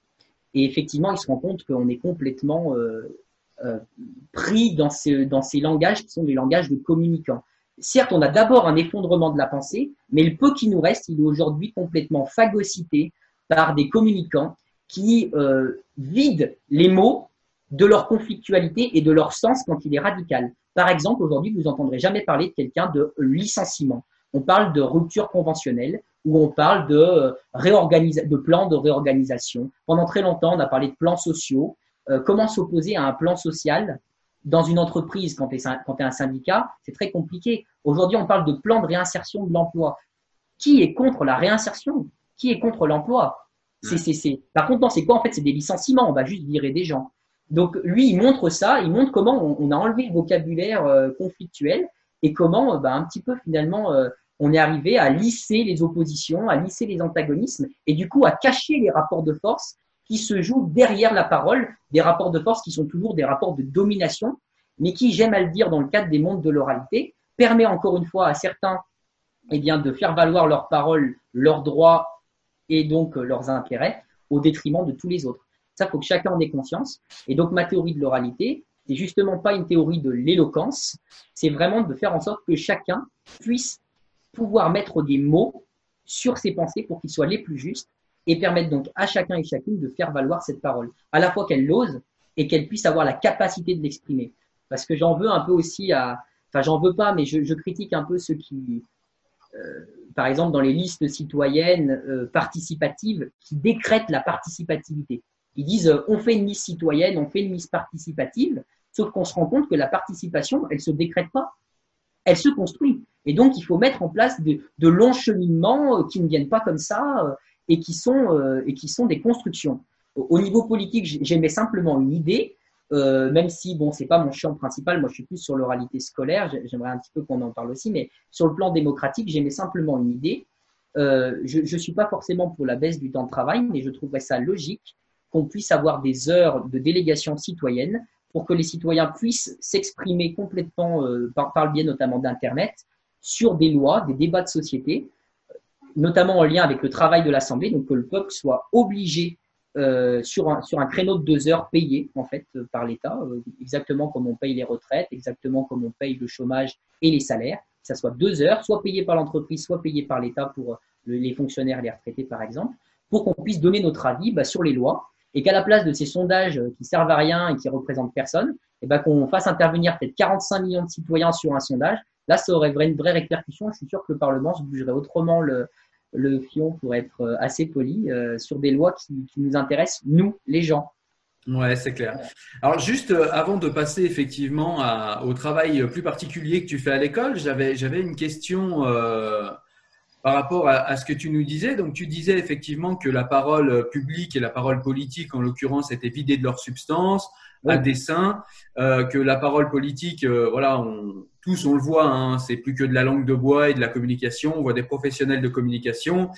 Et effectivement, il se rend compte qu'on est complètement euh, euh, pris dans ces, dans ces langages qui sont des langages de communicants. Certes, on a d'abord un effondrement de la pensée, mais le peu qui nous reste, il est aujourd'hui complètement phagocyté par des communicants qui euh, vident les mots de leur conflictualité et de leur sens quand il est radical. Par exemple, aujourd'hui, vous n'entendrez jamais parler de quelqu'un de licenciement. On parle de rupture conventionnelle ou on parle de, réorganisa- de plan de réorganisation. Pendant très longtemps, on a parlé de plans sociaux. Euh, comment s'opposer à un plan social dans une entreprise quand tu es, quand tu es un syndicat? C'est très compliqué. Aujourd'hui, on parle de plan de réinsertion de l'emploi. Qui est contre la réinsertion? Qui est contre l'emploi? c'est, c'est, c'est... Par contre, non, c'est quoi en fait? C'est des licenciements. On va juste virer des gens. Donc, lui, il montre ça. Il montre comment on, on a enlevé le vocabulaire euh, conflictuel et comment, euh, bah, un petit peu finalement, euh, on est arrivé à lisser les oppositions, à lisser les antagonismes et du coup à cacher les rapports de force qui se jouent derrière la parole, des rapports de force qui sont toujours des rapports de domination, mais qui, j'aime à le dire dans le cadre des mondes de l'oralité, permet encore une fois à certains eh bien, de faire valoir leurs paroles, leurs droits et donc euh, leurs intérêts au détriment de tous les autres. Ça, il faut que chacun en ait conscience. Et donc, ma théorie de l'oralité, c'est justement pas une théorie de l'éloquence, c'est vraiment de faire en sorte que chacun puisse pouvoir mettre des mots sur ses pensées pour qu'ils soient les plus justes et permettre donc à chacun et chacune de faire valoir cette parole, à la fois qu'elle l'ose et qu'elle puisse avoir la capacité de l'exprimer. Parce que j'en veux un peu aussi à, enfin j'en veux pas, mais je, je critique un peu ceux qui, euh, par exemple dans les listes citoyennes euh, participatives, qui décrètent la participativité. Ils disent euh, on fait une liste citoyenne, on fait une liste participative, sauf qu'on se rend compte que la participation, elle se décrète pas, elle se construit. Et donc il faut mettre en place de, de longs cheminements euh, qui ne viennent pas comme ça. Euh, et qui sont euh, et qui sont des constructions. Au, au niveau politique, j'aimais simplement une idée, euh, même si bon, c'est pas mon champ principal. Moi, je suis plus sur l'oralité scolaire. J'aimerais un petit peu qu'on en parle aussi, mais sur le plan démocratique, j'aimais simplement une idée. Euh, je ne suis pas forcément pour la baisse du temps de travail, mais je trouverais ça logique qu'on puisse avoir des heures de délégation citoyenne pour que les citoyens puissent s'exprimer complètement euh, par, par le biais notamment d'Internet sur des lois, des débats de société, notamment en lien avec le travail de l'Assemblée, donc que le peuple soit obligé euh, sur, un, sur un créneau de deux heures payé en fait euh, par l'État, euh, exactement comme on paye les retraites, exactement comme on paye le chômage et les salaires, que ça soit deux heures, soit payé par l'entreprise, soit payé par l'État pour le, les fonctionnaires et les retraités par exemple, pour qu'on puisse donner notre avis bah, sur les lois et qu'à la place de ces sondages qui servent à rien et qui représentent personne, et bah, qu'on fasse intervenir peut-être quarante-cinq millions de citoyens sur un sondage. Là, ça aurait une vraie répercussion. Je suis sûr que le Parlement se bougerait autrement le le fion pour être assez poli euh, sur des lois qui, qui nous intéressent, nous, les gens. Ouais, c'est clair. Alors juste euh, avant de passer effectivement à, au travail plus particulier que tu fais à l'école, j'avais j'avais une question euh, par rapport à, à ce que tu nous disais. Donc tu disais effectivement que la parole publique et la parole politique en l'occurrence étaient vidées de leur substance, oui. à dessein, euh, que la parole politique, euh, voilà, on, tous on le voit, hein, c'est plus que de la langue de bois et de la communication. On voit des professionnels de communication.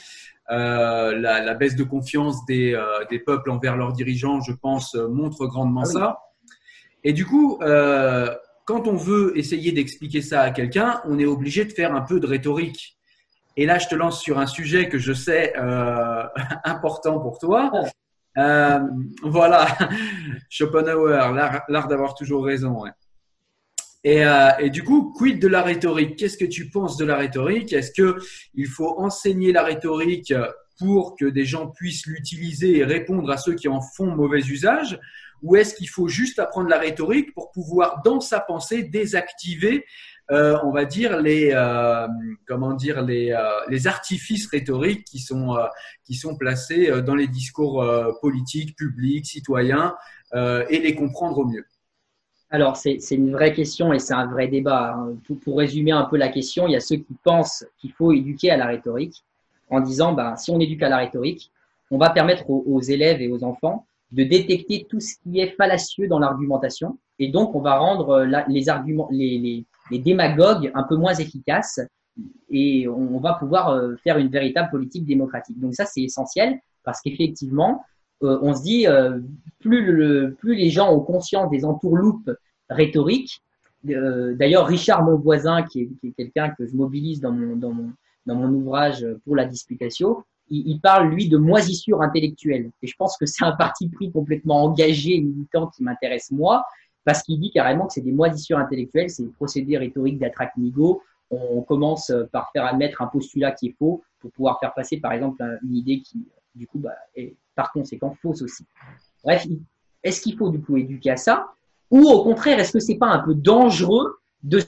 Euh, la, la baisse de confiance des, euh, des peuples envers leurs dirigeants, je pense, montre grandement ah oui. ça. Et du coup, euh, quand on veut essayer d'expliquer ça à quelqu'un, on est obligé de faire un peu de rhétorique. Et là, je te lance sur un sujet que je sais euh, important pour toi. Euh, voilà, Schopenhauer, l'art, l'art d'avoir toujours raison. Ouais. Et, euh, et du coup, quid de la rhétorique? Qu'est-ce que tu penses de la rhétorique? Est-ce qu'il faut enseigner la rhétorique pour que des gens puissent l'utiliser et répondre à ceux qui en font mauvais usage? Ou est-ce qu'il faut juste apprendre la rhétorique pour pouvoir, dans sa pensée, désactiver, euh, on va dire, les, euh, comment dire, les, euh, les artifices rhétoriques qui sont, euh, qui sont placés dans les discours euh, politiques, publics, citoyens, euh, et les comprendre au mieux? Alors, c'est, c'est une vraie question et c'est un vrai débat. Pour, pour résumer un peu la question, il y a ceux qui pensent qu'il faut éduquer à la rhétorique en disant, ben, si on éduque à la rhétorique, on va permettre aux, aux élèves et aux enfants de détecter tout ce qui est fallacieux dans l'argumentation et donc on va rendre la, les arguments, les, les, les démagogues un peu moins efficaces et on, on va pouvoir faire une véritable politique démocratique. Donc ça, c'est essentiel parce qu'effectivement, euh, on se dit, euh, plus, le, plus les gens ont conscience des entourloupes rhétoriques, Euh, D'ailleurs, Richard, mon voisin, qui est, qui est quelqu'un que je mobilise dans mon, dans mon, dans mon ouvrage pour la disputatio, il, il parle, lui, de moisissure intellectuelle. Et je pense que c'est un parti pris complètement engagé et militant qui m'intéresse, moi, parce qu'il dit carrément que c'est des moisissures intellectuelles, c'est des procédés rhétoriques d'Atrac-Nigo. On commence par faire admettre un postulat qui est faux pour pouvoir faire passer, par exemple, une idée qui, du coup, bah, est par conséquent fausse aussi. Bref, est-ce qu'il faut, du coup, éduquer à ça? Ou au contraire, est-ce que c'est pas un peu dangereux de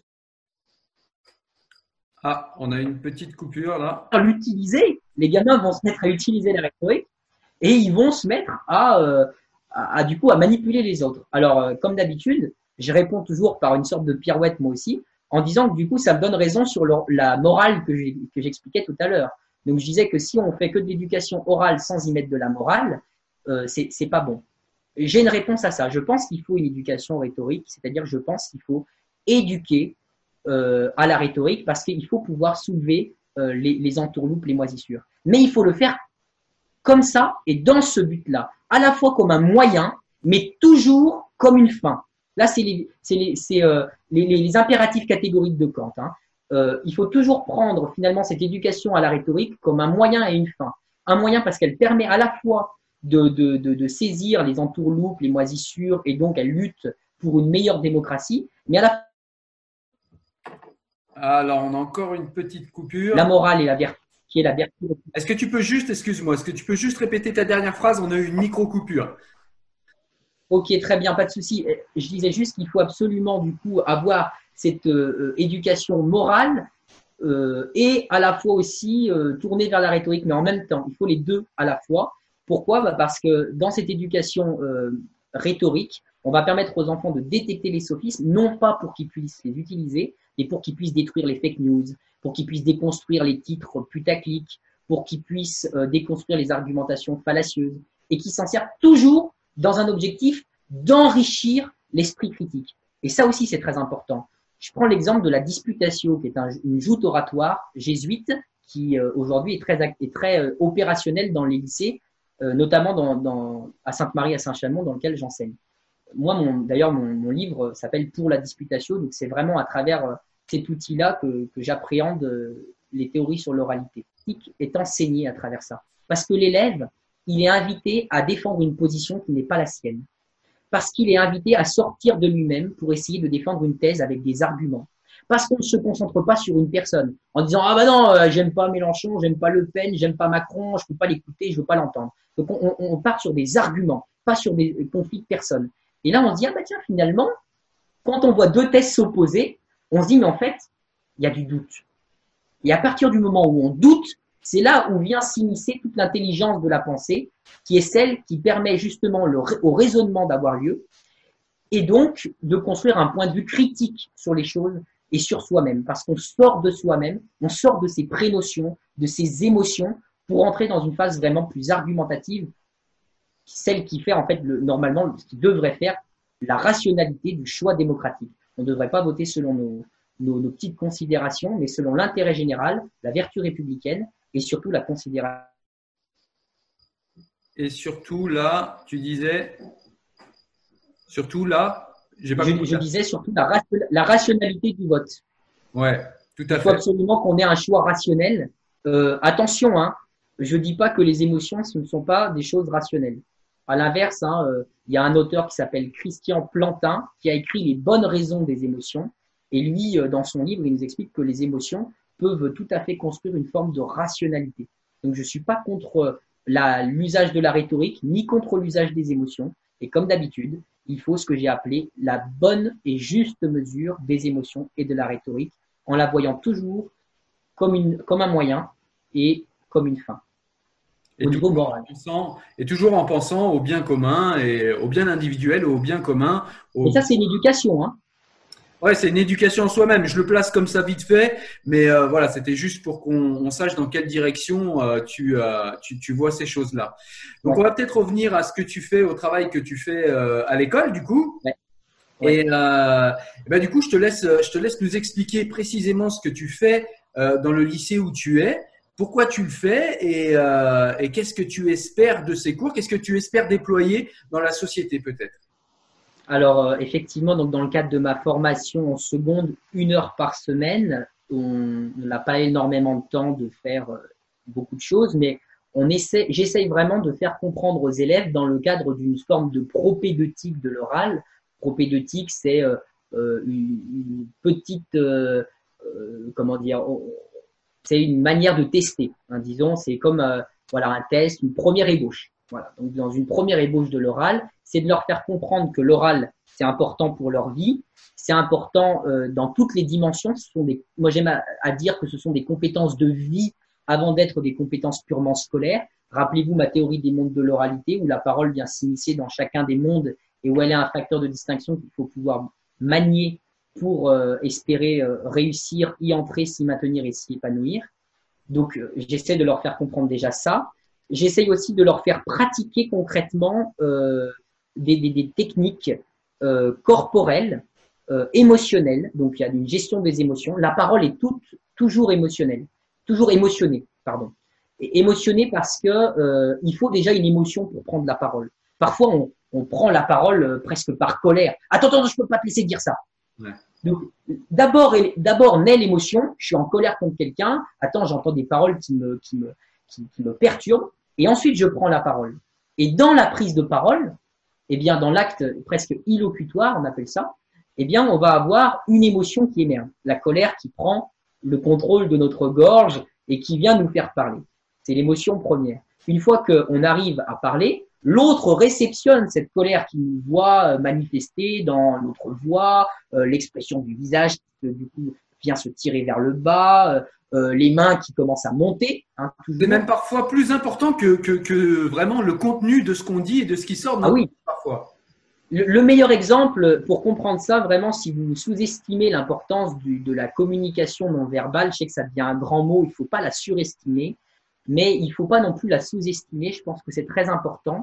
Ah, on a une petite coupure là. l'utiliser? Les gamins vont se mettre à utiliser la rhétorique et ils vont se mettre à, euh, à, à, du coup, à manipuler les autres. Alors, euh, comme d'habitude, je réponds toujours par une sorte de pirouette moi aussi, en disant que du coup, ça me donne raison sur le, la morale que j'expliquais tout à l'heure. Donc, je disais que si on fait que de l'éducation orale sans y mettre de la morale, euh, c'est pas bon. J'ai une réponse à ça. Je pense qu'il faut une éducation rhétorique, c'est-à-dire je pense qu'il faut éduquer euh, à la rhétorique parce qu'il faut pouvoir soulever euh, les, les entourloupes, les moisissures. Mais il faut le faire comme ça et dans ce but-là, à la fois comme un moyen, mais toujours comme une fin. Là, c'est les, les, euh, les, les impératifs catégoriques de Kant. Hein. Euh, il faut toujours prendre finalement cette éducation à la rhétorique comme un moyen et une fin. Un moyen parce qu'elle permet à la fois De, de, de, de saisir les entourloupes, les moisissures, et donc elle lutte pour une meilleure démocratie. Mais à la Alors, on a encore une petite coupure. La morale et la vertu, qui est la vertu. Est-ce que tu peux juste, excuse-moi, est-ce que tu peux juste répéter ta dernière phrase? On a eu une micro-coupure. Ok, très bien, pas de souci. Je disais juste qu'il faut absolument du coup avoir cette euh, éducation morale euh, et à la fois aussi euh, tourner vers la rhétorique, mais en même temps, il faut les deux à la fois. Pourquoi? Bah parce que dans cette éducation euh, rhétorique, on va permettre aux enfants de détecter les sophismes, non pas pour qu'ils puissent les utiliser, mais pour qu'ils puissent détruire les fake news, pour qu'ils puissent déconstruire les titres putaclic, pour qu'ils puissent euh, déconstruire les argumentations fallacieuses, et qui s'en servent toujours dans un objectif d'enrichir l'esprit critique. Et ça aussi, c'est très important. Je prends l'exemple de la disputatio, qui est un, une joute oratoire jésuite, qui euh, aujourd'hui est très, est très euh, opérationnelle dans les lycées, Euh, notamment dans, dans, à Sainte-Marie, à Saint-Chamond, dans lequel j'enseigne. Moi, d'ailleurs, mon, mon livre s'appelle Pour la disputatio, donc c'est vraiment à travers euh, cet outil-là que, que j'appréhende euh, les théories sur l'oralité. Est enseigné à travers ça. Parce que l'élève, il est invité à défendre une position qui n'est pas la sienne. Parce qu'il est invité à sortir de lui-même pour essayer de défendre une thèse avec des arguments. Parce qu'on ne se concentre pas sur une personne en disant « Ah bah non, euh, j'aime pas Mélenchon, j'aime pas Le Pen, j'aime pas Macron, je peux pas l'écouter, je veux pas l'entendre. » Donc on, on part sur des arguments, pas sur des conflits de personnes. Et là on se dit « Ah bah tiens, finalement, quand on voit deux thèses s'opposer, on se dit « Mais en fait, il y a du doute. » Et à partir du moment où on doute, c'est là où vient s'immiscer toute l'intelligence de la pensée, qui est celle qui permet justement le, au raisonnement d'avoir lieu, et donc de construire un point de vue critique sur les choses et sur soi-même, parce qu'on sort de soi-même, on sort de ses prénotions, de ses émotions, pour entrer dans une phase vraiment plus argumentative, celle qui fait en fait le, normalement ce qui devrait faire la rationalité du choix démocratique. On ne devrait pas voter selon nos, nos, nos petites considérations, mais selon l'intérêt général, la vertu républicaine et surtout la considération. Et surtout là, tu disais, surtout là, j'ai pas je, compris. Je disais surtout la, la rationalité du vote. Ouais, tout à fait. Il faut absolument qu'on ait un choix rationnel. Euh, attention, hein, je dis pas que les émotions, ce ne sont pas des choses rationnelles. À l'inverse, hein, euh, il y a un auteur qui s'appelle Christian Plantin qui a écrit Les bonnes raisons des émotions. Et lui, euh, dans son livre, il nous explique que les émotions peuvent tout à fait construire une forme de rationalité. Donc, je suis pas contre l'usage de la rhétorique, ni contre l'usage des émotions. Et comme d'habitude, il faut ce que j'ai appelé la bonne et juste mesure des émotions et de la rhétorique, en la voyant toujours comme, une, comme un moyen et comme une fin. Et, au niveau moral. Pensant, et toujours en pensant au bien commun, et au bien individuel, au bien commun. Au... Et ça, c'est une éducation. Hein. Ouais, c'est une éducation en soi-même. Je le place comme ça vite fait, mais euh, voilà, c'était juste pour qu'on sache dans quelle direction euh, tu, euh, tu, tu vois ces choses-là. Donc, ouais. On va peut-être revenir à ce que tu fais, au travail que tu fais euh, à l'école, du coup. Ouais. Ouais. Et, euh, et ben, du coup, je te laisse, je te laisse nous expliquer précisément ce que tu fais euh, dans le lycée où tu es. Pourquoi tu le fais et, euh, et qu'est-ce que tu espères de ces cours? Qu'est-ce que tu espères déployer dans la société peut-être? Alors, euh, effectivement, donc dans le cadre de ma formation en seconde, une heure par semaine, on on n'a pas énormément de temps de faire euh, beaucoup de choses, mais on essaie, j'essaye vraiment de faire comprendre aux élèves dans le cadre d'une forme de propédeutique de l'oral. Propédeutique, c'est euh, euh, une, une petite, euh, euh, comment dire, on- c'est une manière de tester, hein, disons, c'est comme euh, voilà un test, une première ébauche. Voilà. Donc dans une première ébauche de l'oral, c'est de leur faire comprendre que l'oral c'est important pour leur vie, c'est important euh, dans toutes les dimensions. Ce sont des, moi j'aime à, à dire que ce sont des compétences de vie avant d'être des compétences purement scolaires. Rappelez-vous ma théorie des mondes de l'oralité où la parole vient s'initier dans chacun des mondes et où elle est un facteur de distinction qu'il faut pouvoir manier pour euh, espérer euh, réussir, y entrer, s'y maintenir et s'y épanouir. Donc, euh, j'essaie de leur faire comprendre déjà ça. J'essaie aussi de leur faire pratiquer concrètement euh, des, des, des techniques euh, corporelles, euh, émotionnelles. Donc, il y a une gestion des émotions. La parole est toute, toujours émotionnelle, toujours émotionnée, pardon. Et émotionnée parce que euh, il faut déjà une émotion pour prendre la parole. Parfois, on, on prend la parole euh, presque par colère. Attends, attends, je peux pas te laisser dire ça. Ouais. Donc, d'abord, d'abord naît l'émotion. Je suis en colère contre quelqu'un. Attends, j'entends des paroles qui me, qui me, qui, qui me perturbent. Et ensuite, je prends la parole. Et dans la prise de parole, eh bien, dans l'acte presque illocutoire, on appelle ça, eh bien, on va avoir une émotion qui émerge. La colère qui prend le contrôle de notre gorge et qui vient nous faire parler. C'est l'émotion première. Une fois qu'on arrive à parler, l'autre réceptionne cette colère qui nous voit manifester dans notre voix, euh, l'expression du visage qui, du coup, vient se tirer vers le bas, euh, les mains qui commencent à monter. Hein, C'est même parfois plus important que, que, que vraiment le contenu de ce qu'on dit et de ce qui sort de notre ah oui. bouche parfois. Le, le meilleur exemple pour comprendre ça, vraiment, si vous sous-estimez l'importance du, de la communication non verbale, je sais que ça devient un grand mot, il ne faut pas la surestimer, mais il ne faut pas non plus la sous-estimer. Je pense que c'est très important.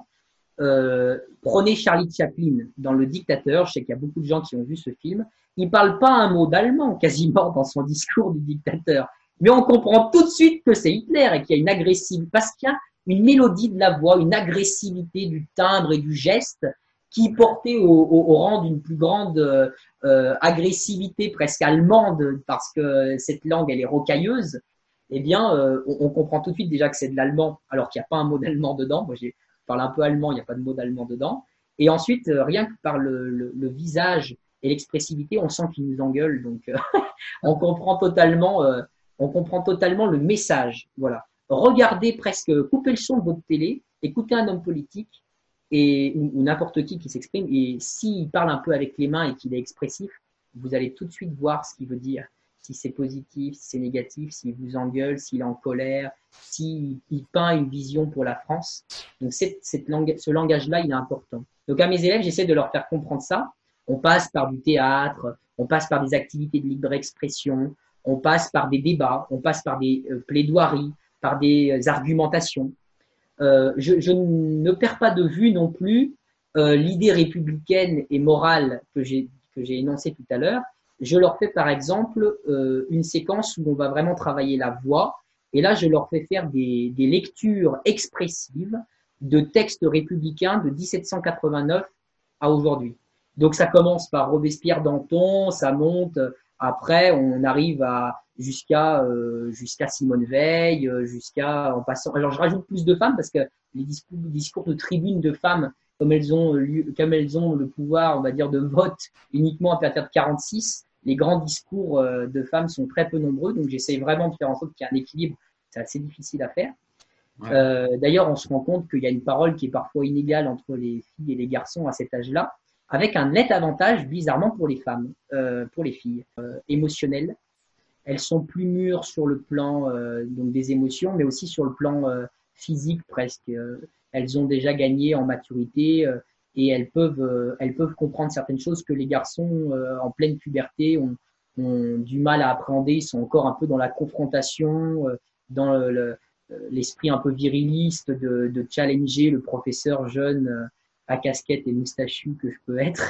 Euh, prenez Charlie Chaplin dans Le Dictateur. Je sais qu'il y a beaucoup de gens qui ont vu ce film. Il parle pas un mot d'allemand quasiment dans son discours du dictateur, mais on comprend tout de suite que c'est Hitler et qu'il y a une agressivité parce qu'il y a une mélodie de la voix, une agressivité du timbre et du geste qui portait au, au, au rang d'une plus grande euh, agressivité presque allemande parce que cette langue elle est rocailleuse. Eh bien, euh, on, on comprend tout de suite déjà que c'est de l'allemand alors qu'il n'y a pas un mot d'allemand dedans. Moi, j'ai Je parle un peu allemand, il n'y a pas de mot d'allemand dedans. Et ensuite, euh, rien que par le, le, le visage et l'expressivité, on sent qu'il nous engueule. Donc, euh, on comprend totalement, euh, on comprend totalement le message. Voilà. Regardez presque, coupez le son de votre télé, écoutez un homme politique et ou, ou n'importe qui qui s'exprime. Et s'il parle un peu avec les mains et qu'il est expressif, vous allez tout de suite voir ce qu'il veut dire. Si c'est positif, si c'est négatif, s'il vous engueule, s'il est en colère, s'il il peint une vision pour la France. Donc, cette, cette langue, ce langage-là, il est important. Donc, à mes élèves, j'essaie de leur faire comprendre ça. On passe par du théâtre, on passe par des activités de libre expression, on passe par des débats, on passe par des euh, plaidoiries, par des euh, argumentations. Euh, je, je ne perds pas de vue non plus euh, l'idée républicaine et morale que j'ai que j'ai énoncée tout à l'heure. Je leur fais par exemple euh, une séquence où on va vraiment travailler la voix. Et là, je leur fais faire des, des lectures expressives de textes républicains de dix-sept cent quatre-vingt-neuf à aujourd'hui. Donc, ça commence par Robespierre-Danton, ça monte. Après, on arrive à jusqu'à euh, jusqu'à Simone Veil, jusqu'à en passant. Alors, je rajoute plus de femmes parce que les discours, les discours de tribune de femmes, comme elles ont comme elles ont le pouvoir, on va dire, de vote uniquement à partir de quarante-six. Les grands discours de femmes sont très peu nombreux, donc j'essaie vraiment de faire en sorte qu'il y ait un équilibre. C'est assez difficile à faire. Ouais. Euh, d'ailleurs, on se rend compte qu'il y a une parole qui est parfois inégale entre les filles et les garçons à cet âge-là, avec un net avantage, bizarrement, pour les femmes, euh, pour les filles. Euh, émotionnelles, elles sont plus mûres sur le plan euh, donc des émotions, mais aussi sur le plan euh, physique presque. Euh, elles ont déjà gagné en maturité. Euh, et elles peuvent, euh, elles peuvent comprendre certaines choses que les garçons euh, en pleine puberté ont, ont du mal à appréhender. Ils sont encore un peu dans la confrontation, euh, dans le, le, l'esprit un peu viriliste de, de challenger le professeur jeune euh, à casquette et moustachu que je peux être.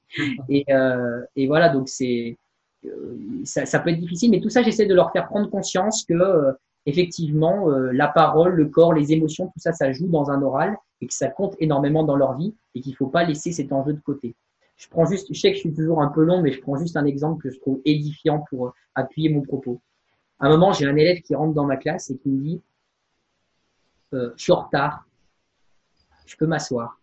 et, euh, et voilà, donc c'est euh, ça, ça peut être difficile, mais tout ça, j'essaie de leur faire prendre conscience que euh, effectivement, euh, la parole, le corps, les émotions, tout ça, ça joue dans un oral et que ça compte énormément dans leur vie et qu'il ne faut pas laisser cet enjeu de côté. Je prends juste, je sais que je suis toujours un peu long, mais je prends juste un exemple que je trouve édifiant pour euh, appuyer mon propos. À un moment, j'ai un élève qui rentre dans ma classe et qui me dit euh, je suis en retard, je peux m'asseoir.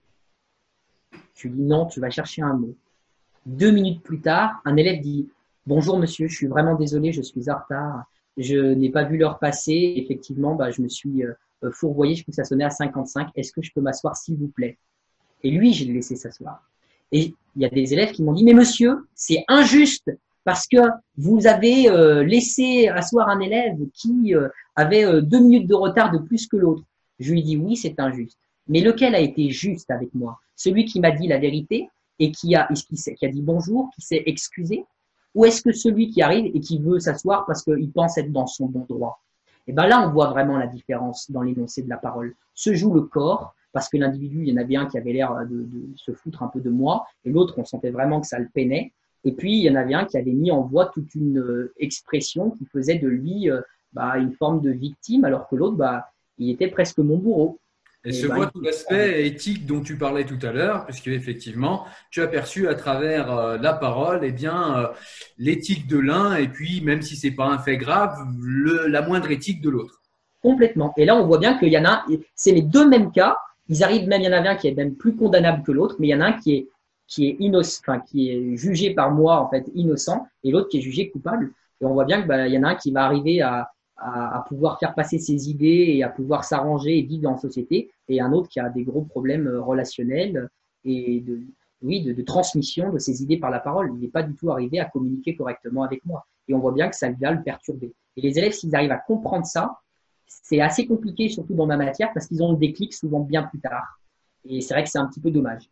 Je lui dis non, tu vas chercher un mot. Deux minutes plus tard, un élève dit bonjour monsieur, je suis vraiment désolé, je suis en retard, je n'ai pas vu l'heure passer. Effectivement, bah, je me suis euh, fourvoyé, je crois que ça sonnait à cinquante-cinq. Est-ce que je peux m'asseoir s'il vous plaît? Et lui, je l'ai laissé s'asseoir. Et il y a des élèves qui m'ont dit mais monsieur, c'est injuste parce que vous avez euh, laissé asseoir un élève qui euh, avait euh, deux minutes de retard de plus que l'autre. Je lui dis oui, c'est injuste. Mais lequel a été juste avec moi? Celui qui m'a dit la vérité et qui a, qui, qui a dit bonjour, qui s'est excusé? Ou est-ce que celui qui arrive et qui veut s'asseoir parce qu'il pense être dans son bon droit? Et ben là, on voit vraiment la différence dans l'énoncé de la parole. Se joue le corps, parce que l'individu, il y en avait un qui avait l'air de, de se foutre un peu de moi, et l'autre, on sentait vraiment que ça le peinait. Et puis, il y en avait un qui avait mis en voix toute une euh, expression qui faisait de lui euh, bah, une forme de victime, alors que l'autre, bah, il était presque mon bourreau. Et, et se bah, voit tout l'aspect éthique dont tu parlais tout à l'heure, puisque effectivement, tu as perçu à travers euh, la parole, eh bien, euh, l'éthique de l'un, et puis même si c'est pas un fait grave, le, la moindre éthique de l'autre. Complètement. Et là, on voit bien qu'il y en a, c'est les deux mêmes cas. Ils arrivent même, il y en a un qui est même plus condamnable que l'autre, mais il y en a un qui est qui est innocent, enfin qui est jugé par moi en fait innocent, et l'autre qui est jugé coupable. Et on voit bien que bah, il y en a un qui va arriver à À, à pouvoir faire passer ses idées et à pouvoir s'arranger et vivre dans la société, et un autre qui a des gros problèmes relationnels et de, oui, de, de transmission de ses idées par la parole. Il n'est pas du tout arrivé à communiquer correctement avec moi. Et on voit bien que ça vient le perturber. Et les élèves, s'ils arrivent à comprendre ça, c'est assez compliqué, surtout dans ma matière, parce qu'ils ont le déclic souvent bien plus tard. Et c'est vrai que c'est un petit peu dommage.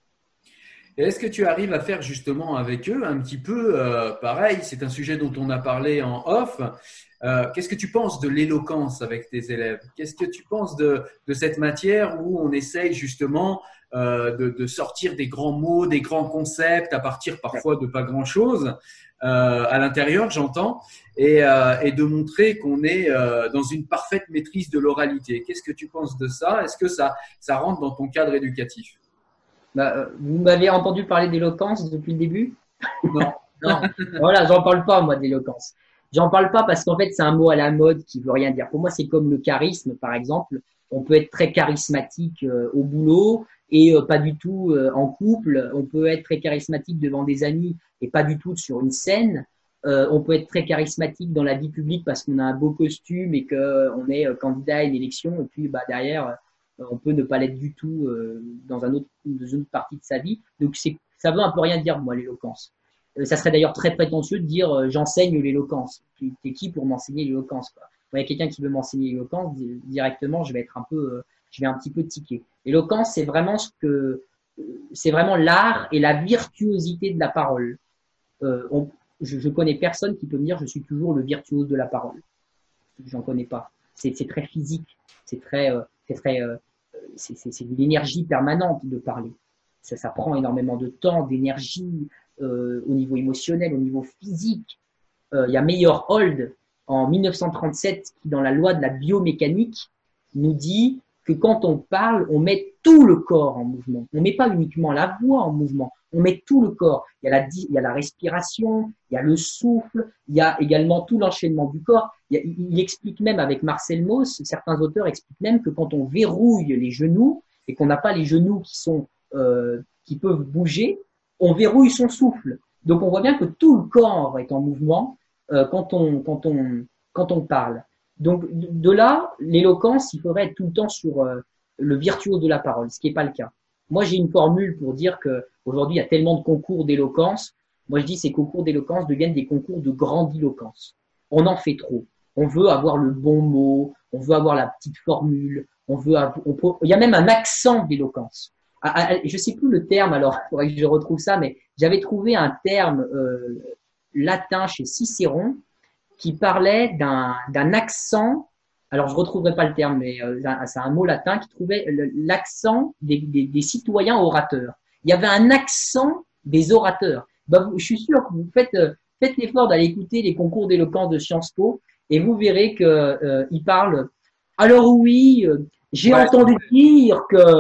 Et est-ce que tu arrives à faire justement avec eux un petit peu euh, pareil? C'est un sujet dont on a parlé en off. Euh, qu'est-ce que tu penses de l'éloquence avec tes élèves? Qu'est-ce que tu penses de, de cette matière où on essaye justement euh, de, de sortir des grands mots, des grands concepts à partir parfois de pas grand-chose euh, à l'intérieur, j'entends, et, euh, et de montrer qu'on est euh, dans une parfaite maîtrise de l'oralité. Qu'est-ce que tu penses de ça? Est-ce que ça, ça rentre dans ton cadre éducatif? Bah, vous m'avez entendu parler d'éloquence depuis le début? Non. Non. Voilà, j'en parle pas, moi, d'éloquence. J'en parle pas parce qu'en fait, c'est un mot à la mode qui veut rien dire. Pour moi, c'est comme le charisme, par exemple. On peut être très charismatique euh, au boulot et euh, pas du tout euh, en couple. On peut être très charismatique devant des amis et pas du tout sur une scène. Euh, on peut être très charismatique dans la vie publique parce qu'on a un beau costume et qu'on est euh, candidat à une élection. Et puis, bah, derrière, euh, on peut ne pas l'être du tout euh, dans, un autre, dans une autre partie de sa vie. Donc, c'est, ça veut un peu rien dire, moi, l'éloquence. Ça serait d'ailleurs très prétentieux de dire euh, j'enseigne l'éloquence. T'es qui pour m'enseigner l'éloquence, quoi? Quand il y a quelqu'un qui veut m'enseigner l'éloquence, directement, je vais être un peu, euh, je vais un petit peu tiquer. L'éloquence, c'est vraiment ce que, c'est vraiment l'art et la virtuosité de la parole. Euh, on, je, je connais personne qui peut me dire je suis toujours le virtuose de la parole. J'en connais pas. C'est, c'est très physique. C'est très, euh, c'est très, euh, c'est, c'est, c'est de l'énergie permanente de parler. Ça, ça prend énormément de temps, d'énergie. Euh, au niveau émotionnel, au niveau physique. Euh, il y a Meyerhold en mille neuf cent trente-sept qui, dans la loi de la biomécanique, nous dit que quand on parle, on met tout le corps en mouvement. On ne met pas uniquement la voix en mouvement, on met tout le corps. Il y a la, il y a la respiration, il y a le souffle, il y a également tout l'enchaînement du corps. Il, y a, il explique même avec Marcel Mauss, certains auteurs expliquent même que quand on verrouille les genoux et qu'on n'a pas les genoux qui sont euh, qui peuvent bouger, on verrouille son souffle. Donc, on voit bien que tout le corps est en mouvement euh, quand, on, quand, on, quand on parle. Donc, de là, l'éloquence, il faudrait être tout le temps sur euh, le virtuose de la parole, ce qui n'est pas le cas. Moi, j'ai une formule pour dire qu'aujourd'hui, il y a tellement de concours d'éloquence. Moi, je dis que ces concours d'éloquence deviennent des concours de grandiloquence. On en fait trop. On veut avoir le bon mot, on veut avoir la petite formule, on veut avoir, on peut, il y a même un accent d'éloquence. Ah, je sais plus le terme, alors il faudrait que je retrouve ça, mais j'avais trouvé un terme euh, latin chez Cicéron qui parlait d'un, d'un accent. Alors je retrouverai pas le terme, mais euh, c'est un mot latin qui trouvait le, l'accent des, des, des citoyens orateurs. Il y avait un accent des orateurs. Ben, je suis sûr que vous faites euh, faites l'effort d'aller écouter les concours d'éloquence de Sciences Po et vous verrez que euh, ils parlent. Alors oui, euh, j'ai ouais, entendu ouais. dire que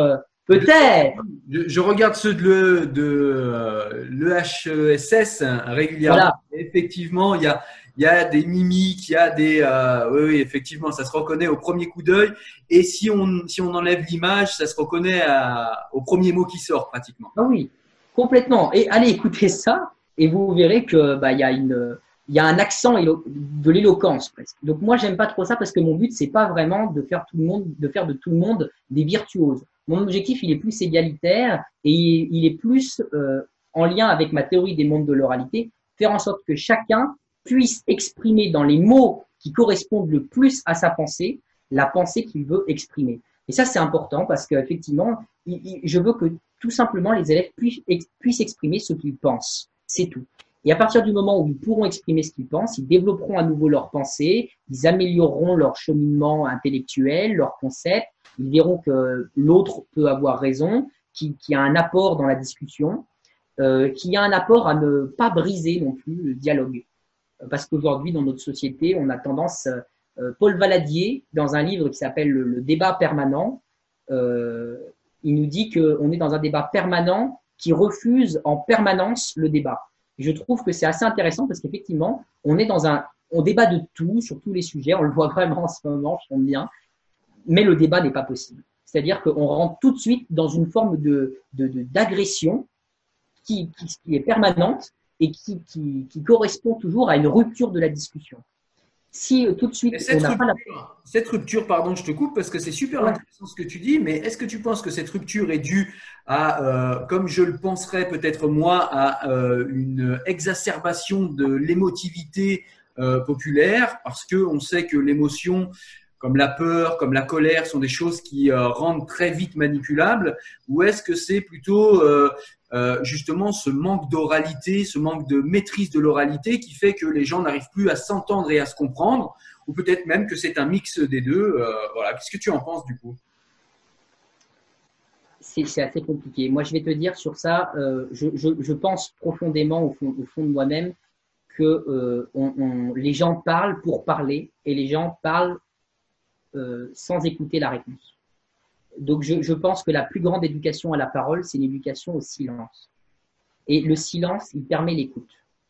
Peut-être. Je, je regarde ceux de l'E de, euh, l'E H S S régulièrement. Voilà. Effectivement, il y a, il y a des mimiques, il y a des. Euh, oui, oui, effectivement, ça se reconnaît au premier coup d'œil. Et si on, si on enlève l'image, ça se reconnaît à- au premier mot qui sort pratiquement. Ah oui, complètement. Et allez écouter ça et vous verrez que bah, il y a une, il y a un accent élo- de l'éloquence presque. Donc moi j'aime pas trop ça parce que mon but c'est pas vraiment de faire tout le monde, de faire de tout le monde des virtuoses. Mon objectif il est plus égalitaire et il, il est plus euh, en lien avec ma théorie des mondes de l'oralité, faire en sorte que chacun puisse exprimer dans les mots qui correspondent le plus à sa pensée la pensée qu'il veut exprimer. Et ça c'est important parce qu'effectivement il, il, je veux que tout simplement les élèves puissent, puissent exprimer ce qu'ils pensent. C'est tout. Et à partir du moment où ils pourront exprimer ce qu'ils pensent, ils développeront à nouveau leurs pensées, ils amélioreront leur cheminement intellectuel, leurs concepts, ils verront que l'autre peut avoir raison, qu'il y a un apport dans la discussion, euh, qu'il y a un apport à ne pas briser non plus le dialogue. Parce qu'aujourd'hui, dans notre société, on a tendance, euh, Paul Valadier, dans un livre qui s'appelle Le, le débat permanent, euh, il nous dit qu'on est dans un débat permanent qui refuse en permanence le débat. Et je trouve que c'est assez intéressant parce qu'effectivement, on est dans un, on débat de tout, sur tous les sujets, on le voit vraiment en ce moment, je trouve bien, mais le débat n'est pas possible. C'est-à-dire qu'on rentre tout de suite dans une forme de, de, de, d'agression qui, qui, qui est permanente et qui, qui, qui correspond toujours à une rupture de la discussion. Si euh, tout de suite cette, on n'a pas la… rupture, cette rupture, pardon, je te coupe parce que c'est super Ouais. intéressant ce que tu dis, mais est-ce que tu penses que cette rupture est due à, euh, comme je le penserais peut-être moi, à euh, une exacerbation de l'émotivité euh, populaire, parce que on sait que l'émotion, comme la peur, comme la colère, sont des choses qui euh, rendent très vite manipulables, ou est-ce que c'est plutôt euh, euh, justement ce manque d'oralité, ce manque de maîtrise de l'oralité qui fait que les gens n'arrivent plus à s'entendre et à se comprendre, ou peut-être même que c'est un mix des deux. Euh, voilà. Qu'est-ce que tu en penses du coup? C'est, c'est assez compliqué. Moi, je vais te dire sur ça, euh, je, je, je pense profondément au fond, au fond de moi-même que euh, on, on, les gens parlent pour parler et les gens parlent euh, sans écouter la réponse. Donc, je, je pense que la plus grande éducation à la parole, c'est une éducation au silence. Et le silence, il permet l'écoute.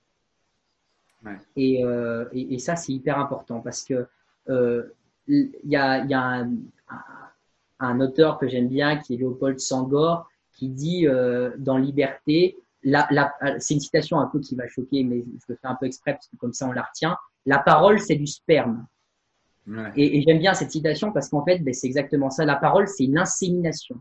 Ouais. Et, euh, et, et ça, c'est hyper important parce que euh, il y a, y a un, un, un auteur que j'aime bien qui est Léopold Sangor qui dit euh, dans Liberté, la, la, c'est une citation un peu qui va choquer, mais je le fais un peu exprès parce que comme ça on la retient. La parole, c'est du sperme. Ouais. Et, et j'aime bien cette citation parce qu'en fait, ben, c'est exactement ça. La parole, c'est une insémination.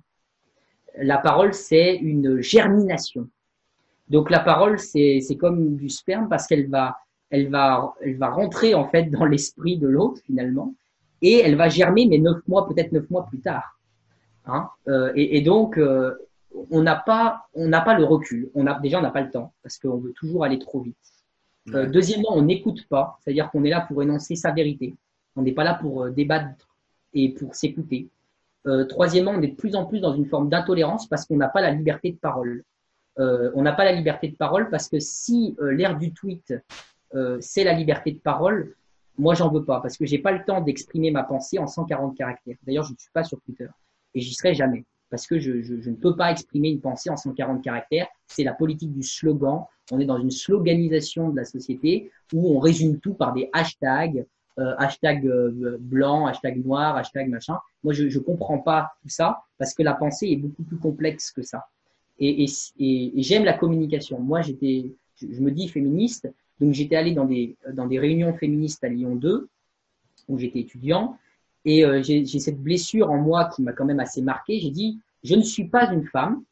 La parole, c'est une germination. Donc la parole, c'est, c'est comme du sperme parce qu'elle va, elle va, elle va rentrer en fait dans l'esprit de l'autre finalement, et elle va germer, mais neuf mois, peut-être neuf mois plus tard. Hein euh, et, et donc, euh, on n'a pas, on n'a pas le recul. On a déjà, on n'a pas le temps parce qu'on veut toujours aller trop vite. Ouais. Euh, deuxièmement, on n'écoute pas, c'est-à-dire qu'on est là pour énoncer sa vérité. On n'est pas là pour euh, débattre et pour s'écouter. Euh, troisièmement, on est de plus en plus dans une forme d'intolérance parce qu'on n'a pas la liberté de parole. Euh, on n'a pas la liberté de parole parce que si euh, l'ère du tweet euh, c'est la liberté de parole, moi j'en veux pas parce que j'ai pas le temps d'exprimer ma pensée en cent quarante caractères. D'ailleurs, je ne suis pas sur Twitter et j'y serai jamais parce que je, je, je ne peux pas exprimer une pensée en cent quarante caractères. C'est la politique du slogan. On est dans une sloganisation de la société où on résume tout par des hashtags, euh, hashtag euh, blanc, hashtag noir, hashtag machin. Moi, je, je comprends pas tout ça parce que la pensée est beaucoup plus complexe que ça. Et, et, et, et j'aime la communication. Moi, j'étais, je, je me dis féministe, donc j'étais allé dans des, dans des réunions féministes à Lyon deux, où j'étais étudiant, et euh, j'ai, j'ai cette blessure en moi qui m'a quand même assez marqué. J'ai dit, je ne suis pas une femme.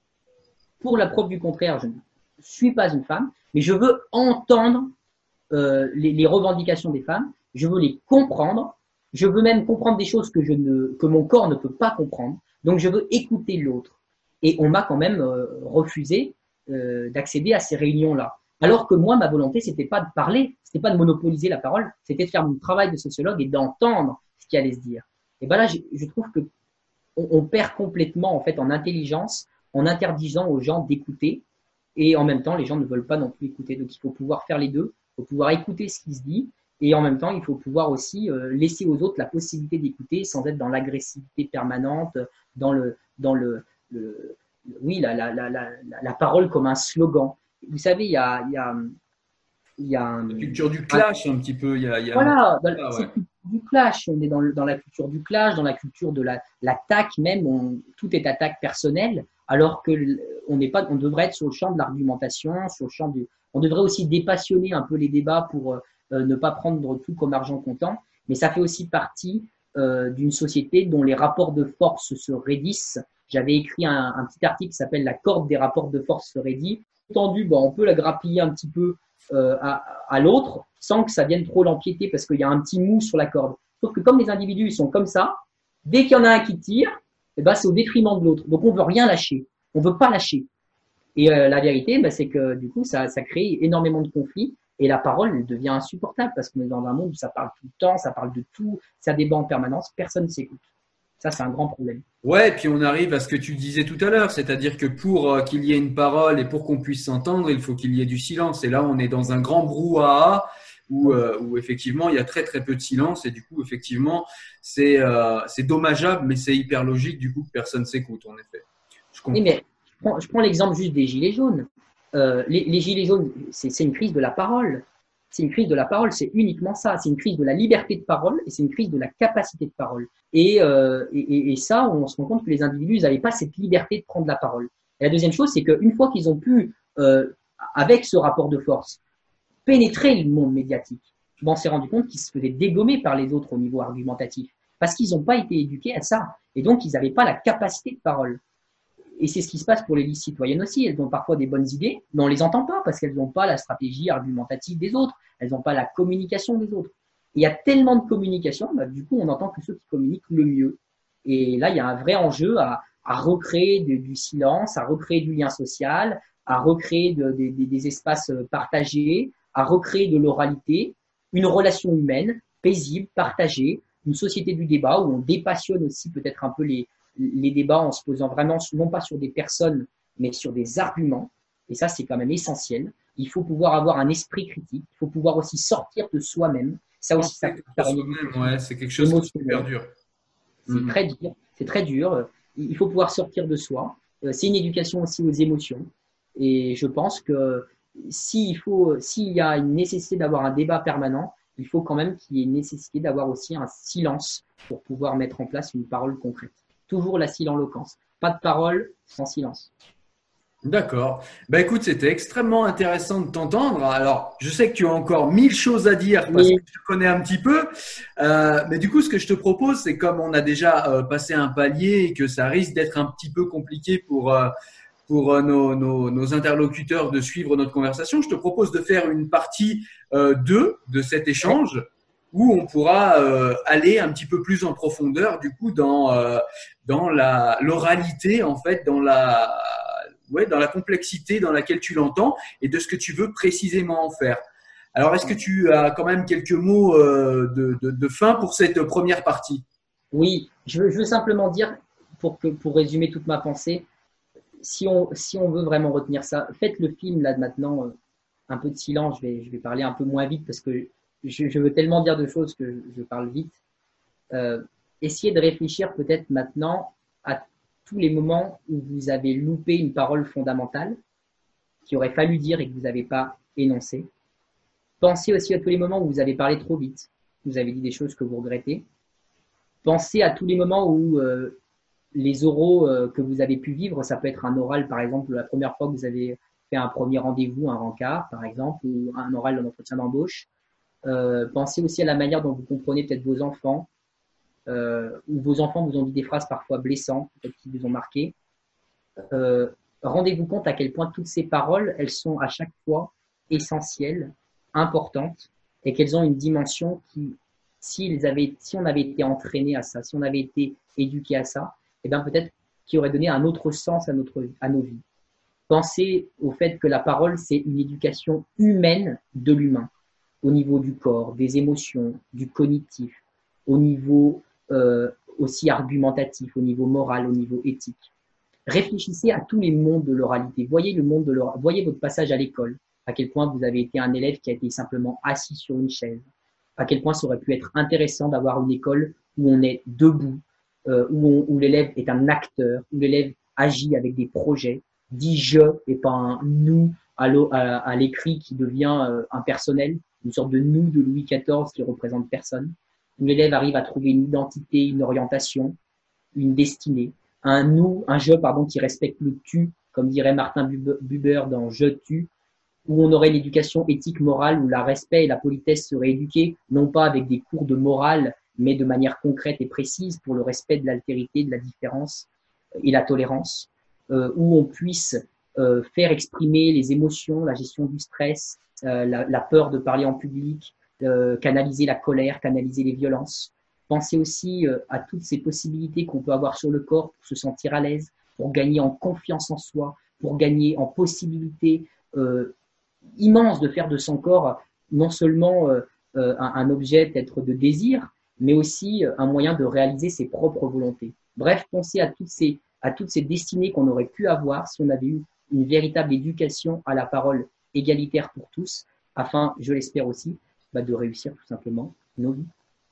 Pour la preuve du contraire, je ne suis pas une femme, mais je veux entendre euh, les, les revendications des femmes, je veux les comprendre, je veux même comprendre des choses que, je ne, que mon corps ne peut pas comprendre, donc je veux écouter l'autre. Et on m'a quand même euh, refusé euh, d'accéder à ces réunions-là. Alors que moi, ma volonté, c'était pas de parler, c'était pas de monopoliser la parole, c'était de faire mon travail de sociologue et d'entendre ce qui allait se dire. Et ben là, je, je trouve que on, on perd complètement en fait en intelligence en interdisant aux gens d'écouter. Et en même temps, les gens ne veulent pas non plus écouter. Donc, il faut pouvoir faire les deux. Il faut pouvoir écouter ce qui se dit. Et en même temps, il faut pouvoir aussi euh, laisser aux autres la possibilité d'écouter sans être dans l'agressivité permanente, dans le, dans le, le, oui, la, la, la, la, la parole comme un slogan. Vous savez, il y a, il y a, il y a un, La culture du clash, un petit peu. Il y a, il y a voilà, dans, ah, c'est ouais. du clash. On est dans, le, dans la culture du clash, dans la culture de la, l'attaque même. On, tout est attaque personnelle, alors que on n'est pas, on devrait être sur le champ de l'argumentation, sur le champ du. On devrait aussi dépassionner un peu les débats pour euh, ne pas prendre tout comme argent comptant. Mais ça fait aussi partie euh, d'une société dont les rapports de force se raidissent. J'avais écrit un, un petit article qui s'appelle La corde des rapports de force se raidit. Tendu, bon, on peut la grappiller un petit peu euh, à, à l'autre sans que ça vienne trop l'empiéter parce qu'il y a un petit mou sur la corde. Sauf que comme les individus sont comme ça, dès qu'il y en a un qui tire, eh ben, c'est au détriment de l'autre. Donc on veut rien lâcher, on veut pas lâcher. Et euh, la vérité, ben, c'est que du coup, ça, ça crée énormément de conflits et la parole elle devient insupportable parce qu'on est dans un monde où ça parle tout le temps, ça parle de tout, ça débat en permanence, personne ne s'écoute. Ça, c'est un grand problème. Ouais, puis on arrive à ce que tu disais tout à l'heure, c'est-à-dire que pour euh, qu'il y ait une parole et pour qu'on puisse s'entendre, il faut qu'il y ait du silence. Et là, on est dans un grand brouhaha où, euh, où effectivement, il y a très très peu de silence et du coup, effectivement, c'est euh, c'est dommageable, mais c'est hyper logique du coup que personne s'écoute, en effet. Je Oui, comprends. mais je prends, je prends l'exemple juste des gilets jaunes. Euh, les, les gilets jaunes, c'est, c'est une crise de la parole. C'est une crise de la parole, c'est uniquement ça. C'est une crise de la liberté de parole et c'est une crise de la capacité de parole. Et, euh, et, et ça, on se rend compte que les individus n'avaient pas cette liberté de prendre la parole. Et la deuxième chose, c'est qu'une fois qu'ils ont pu, euh, avec ce rapport de force, pénétrer le monde médiatique, on s'est rendu compte qu'ils se faisaient dégommer par les autres au niveau argumentatif parce qu'ils n'ont pas été éduqués à ça. Et donc, ils n'avaient pas la capacité de parole. Et c'est ce qui se passe pour les listes citoyennes aussi. Elles ont parfois des bonnes idées, mais on ne les entend pas parce qu'elles n'ont pas la stratégie argumentative des autres. Elles n'ont pas la communication des autres. Et il y a tellement de communication, bah, du coup, on n'entend que ceux qui communiquent le mieux. Et là, il y a un vrai enjeu à, à recréer de, du silence, à recréer du lien social, à recréer de, de, de, des espaces partagés, à recréer de l'oralité, une relation humaine, paisible, partagée, une société du débat où on dépassionne aussi peut-être un peu les, les débats en se posant vraiment non pas sur des personnes, mais sur des arguments. Et ça, c'est quand même essentiel. Il faut pouvoir avoir un esprit critique. Il faut pouvoir aussi sortir de soi-même. Ça aussi, ça peut faire une éducation Ouais, c'est quelque chose qui est super dur. C'est mmh. très dur. C'est très dur. Il faut pouvoir sortir de soi. C'est une éducation aussi aux émotions. Et je pense que s'il faut, s'il y a une nécessité d'avoir un débat permanent, il faut quand même qu'il y ait une nécessité d'avoir aussi un silence pour pouvoir mettre en place une parole concrète. Toujours la silenloquence. Pas de parole sans silence. D'accord. Bah écoute, c'était extrêmement intéressant de t'entendre. Alors, je sais que tu as encore mille choses à dire parce Mais, que je te connais un petit peu. Euh, mais du coup, ce que je te propose, c'est comme on a déjà euh, passé un palier et que ça risque d'être un petit peu compliqué pour euh, pour euh, nos, nos, nos interlocuteurs de suivre notre conversation, je te propose de faire une partie euh, deux de cet échange où on pourra euh, aller un petit peu plus en profondeur du coup dans euh, dans la l'oralité en fait, dans la ouais, dans la complexité dans laquelle tu l'entends et de ce que tu veux précisément en faire. Alors, est-ce que tu as quand même quelques mots euh, de, de, de fin pour cette première partie? Oui, je veux, je veux simplement dire, pour, que, pour résumer toute ma pensée, si on, si on veut vraiment retenir ça, faites le film là maintenant, euh, un peu de silence, je vais, je vais parler un peu moins vite parce que je, je veux tellement dire de choses que je, je parle vite. Euh, essayez de réfléchir peut-être maintenant à tous les moments où vous avez loupé une parole fondamentale qu'il aurait fallu dire et que vous n'avez pas énoncé. Pensez aussi à tous les moments où vous avez parlé trop vite, vous avez dit des choses que vous regrettez. Pensez à tous les moments où euh, les oraux euh, que vous avez pu vivre, ça peut être un oral par exemple, la première fois que vous avez fait un premier rendez-vous, un rencard par exemple, ou un oral d'un entretien d'embauche. Euh, pensez aussi à la manière dont vous comprenez peut-être vos enfants, euh, où vos enfants vous ont dit des phrases parfois blessantes, peut-être qui vous ont marqué. Euh, rendez-vous compte à quel point toutes ces paroles, elles sont à chaque fois essentielles, importantes, et qu'elles ont une dimension qui, si, avaient, si on avait été entraîné à ça, si on avait été éduqué à ça, eh bien peut-être qui aurait donné un autre sens à, notre, à nos vies. Pensez au fait que la parole, c'est une éducation humaine de l'humain, au niveau du corps, des émotions, du cognitif, au niveau euh, aussi argumentatif, au niveau moral, au niveau éthique. Réfléchissez à tous les mondes de l'oralité. Voyez le monde de l'oralité. Voyez votre passage à l'école, à quel point vous avez été un élève qui a été simplement assis sur une chaise, à quel point ça aurait pu être intéressant d'avoir une école où on est debout, euh, où, on, où l'élève est un acteur, où l'élève agit avec des projets, dit je et pas un nous à à l'écrit qui devient euh, impersonnel, une sorte de nous de Louis quatorze qui représente personne, où l'élève arrive à trouver une identité, une orientation, une destinée, un nous, un je pardon qui respecte le tu, comme dirait Martin Buber dans Je tue, où on aurait l'éducation éthique morale, où la respect et la politesse seraient éduqués, non pas avec des cours de morale, mais de manière concrète et précise pour le respect de l'altérité, de la différence et la tolérance, euh, où on puisse euh, faire exprimer les émotions, la gestion du stress, euh, la, la peur de parler en public, euh, canaliser la colère, canaliser les violences. Pensez aussi euh, à toutes ces possibilités qu'on peut avoir sur le corps pour se sentir à l'aise, pour gagner en confiance en soi, pour gagner en possibilité euh, immense de faire de son corps non seulement euh, euh, un, un objet peut-être de désir, mais aussi un moyen de réaliser ses propres volontés. Bref, pensez à toutes ces, à toutes ces destinées qu'on aurait pu avoir si on avait eu une véritable éducation à la parole égalitaire pour tous, afin, je l'espère aussi, bah, de réussir tout simplement nos vies.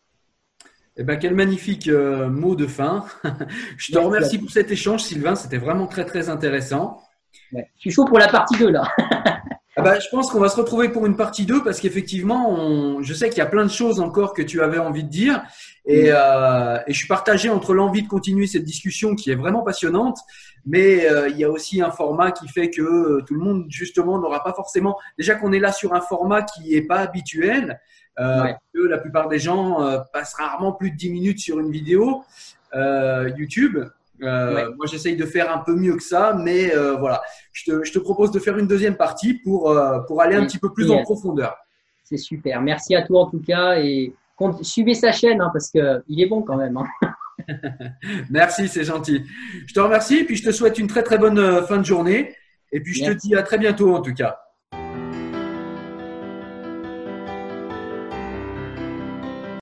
Eh ben, quel magnifique euh, mot de fin. Je te Merci remercie pour cet échange, Sylvain. C'était vraiment très, très intéressant. Ouais. Je suis chaud pour la partie deux, là. Ah bah, je pense qu'on va se retrouver pour une partie deux parce qu'effectivement, on... je sais qu'il y a plein de choses encore que tu avais envie de dire et, euh, et je suis partagé entre l'envie de continuer cette discussion qui est vraiment passionnante, mais euh, il y a aussi un format qui fait que tout le monde justement n'aura pas forcément… Déjà qu'on est là sur un format qui est pas habituel, euh, Ouais. que la plupart des gens euh, passent rarement plus de dix minutes sur une vidéo euh, YouTube. Euh, Ouais. Moi, j'essaye de faire un peu mieux que ça, mais euh, voilà. Je te, je te propose de faire une deuxième partie pour, euh, pour aller un Et, petit peu plus et, en profondeur. C'est super. Merci à toi en tout cas et suivez sa chaîne hein, parce que il est bon quand même. Hein. Merci, c'est gentil. Je te remercie et puis je te souhaite une très très bonne fin de journée et puis je Merci. te dis à très bientôt en tout cas.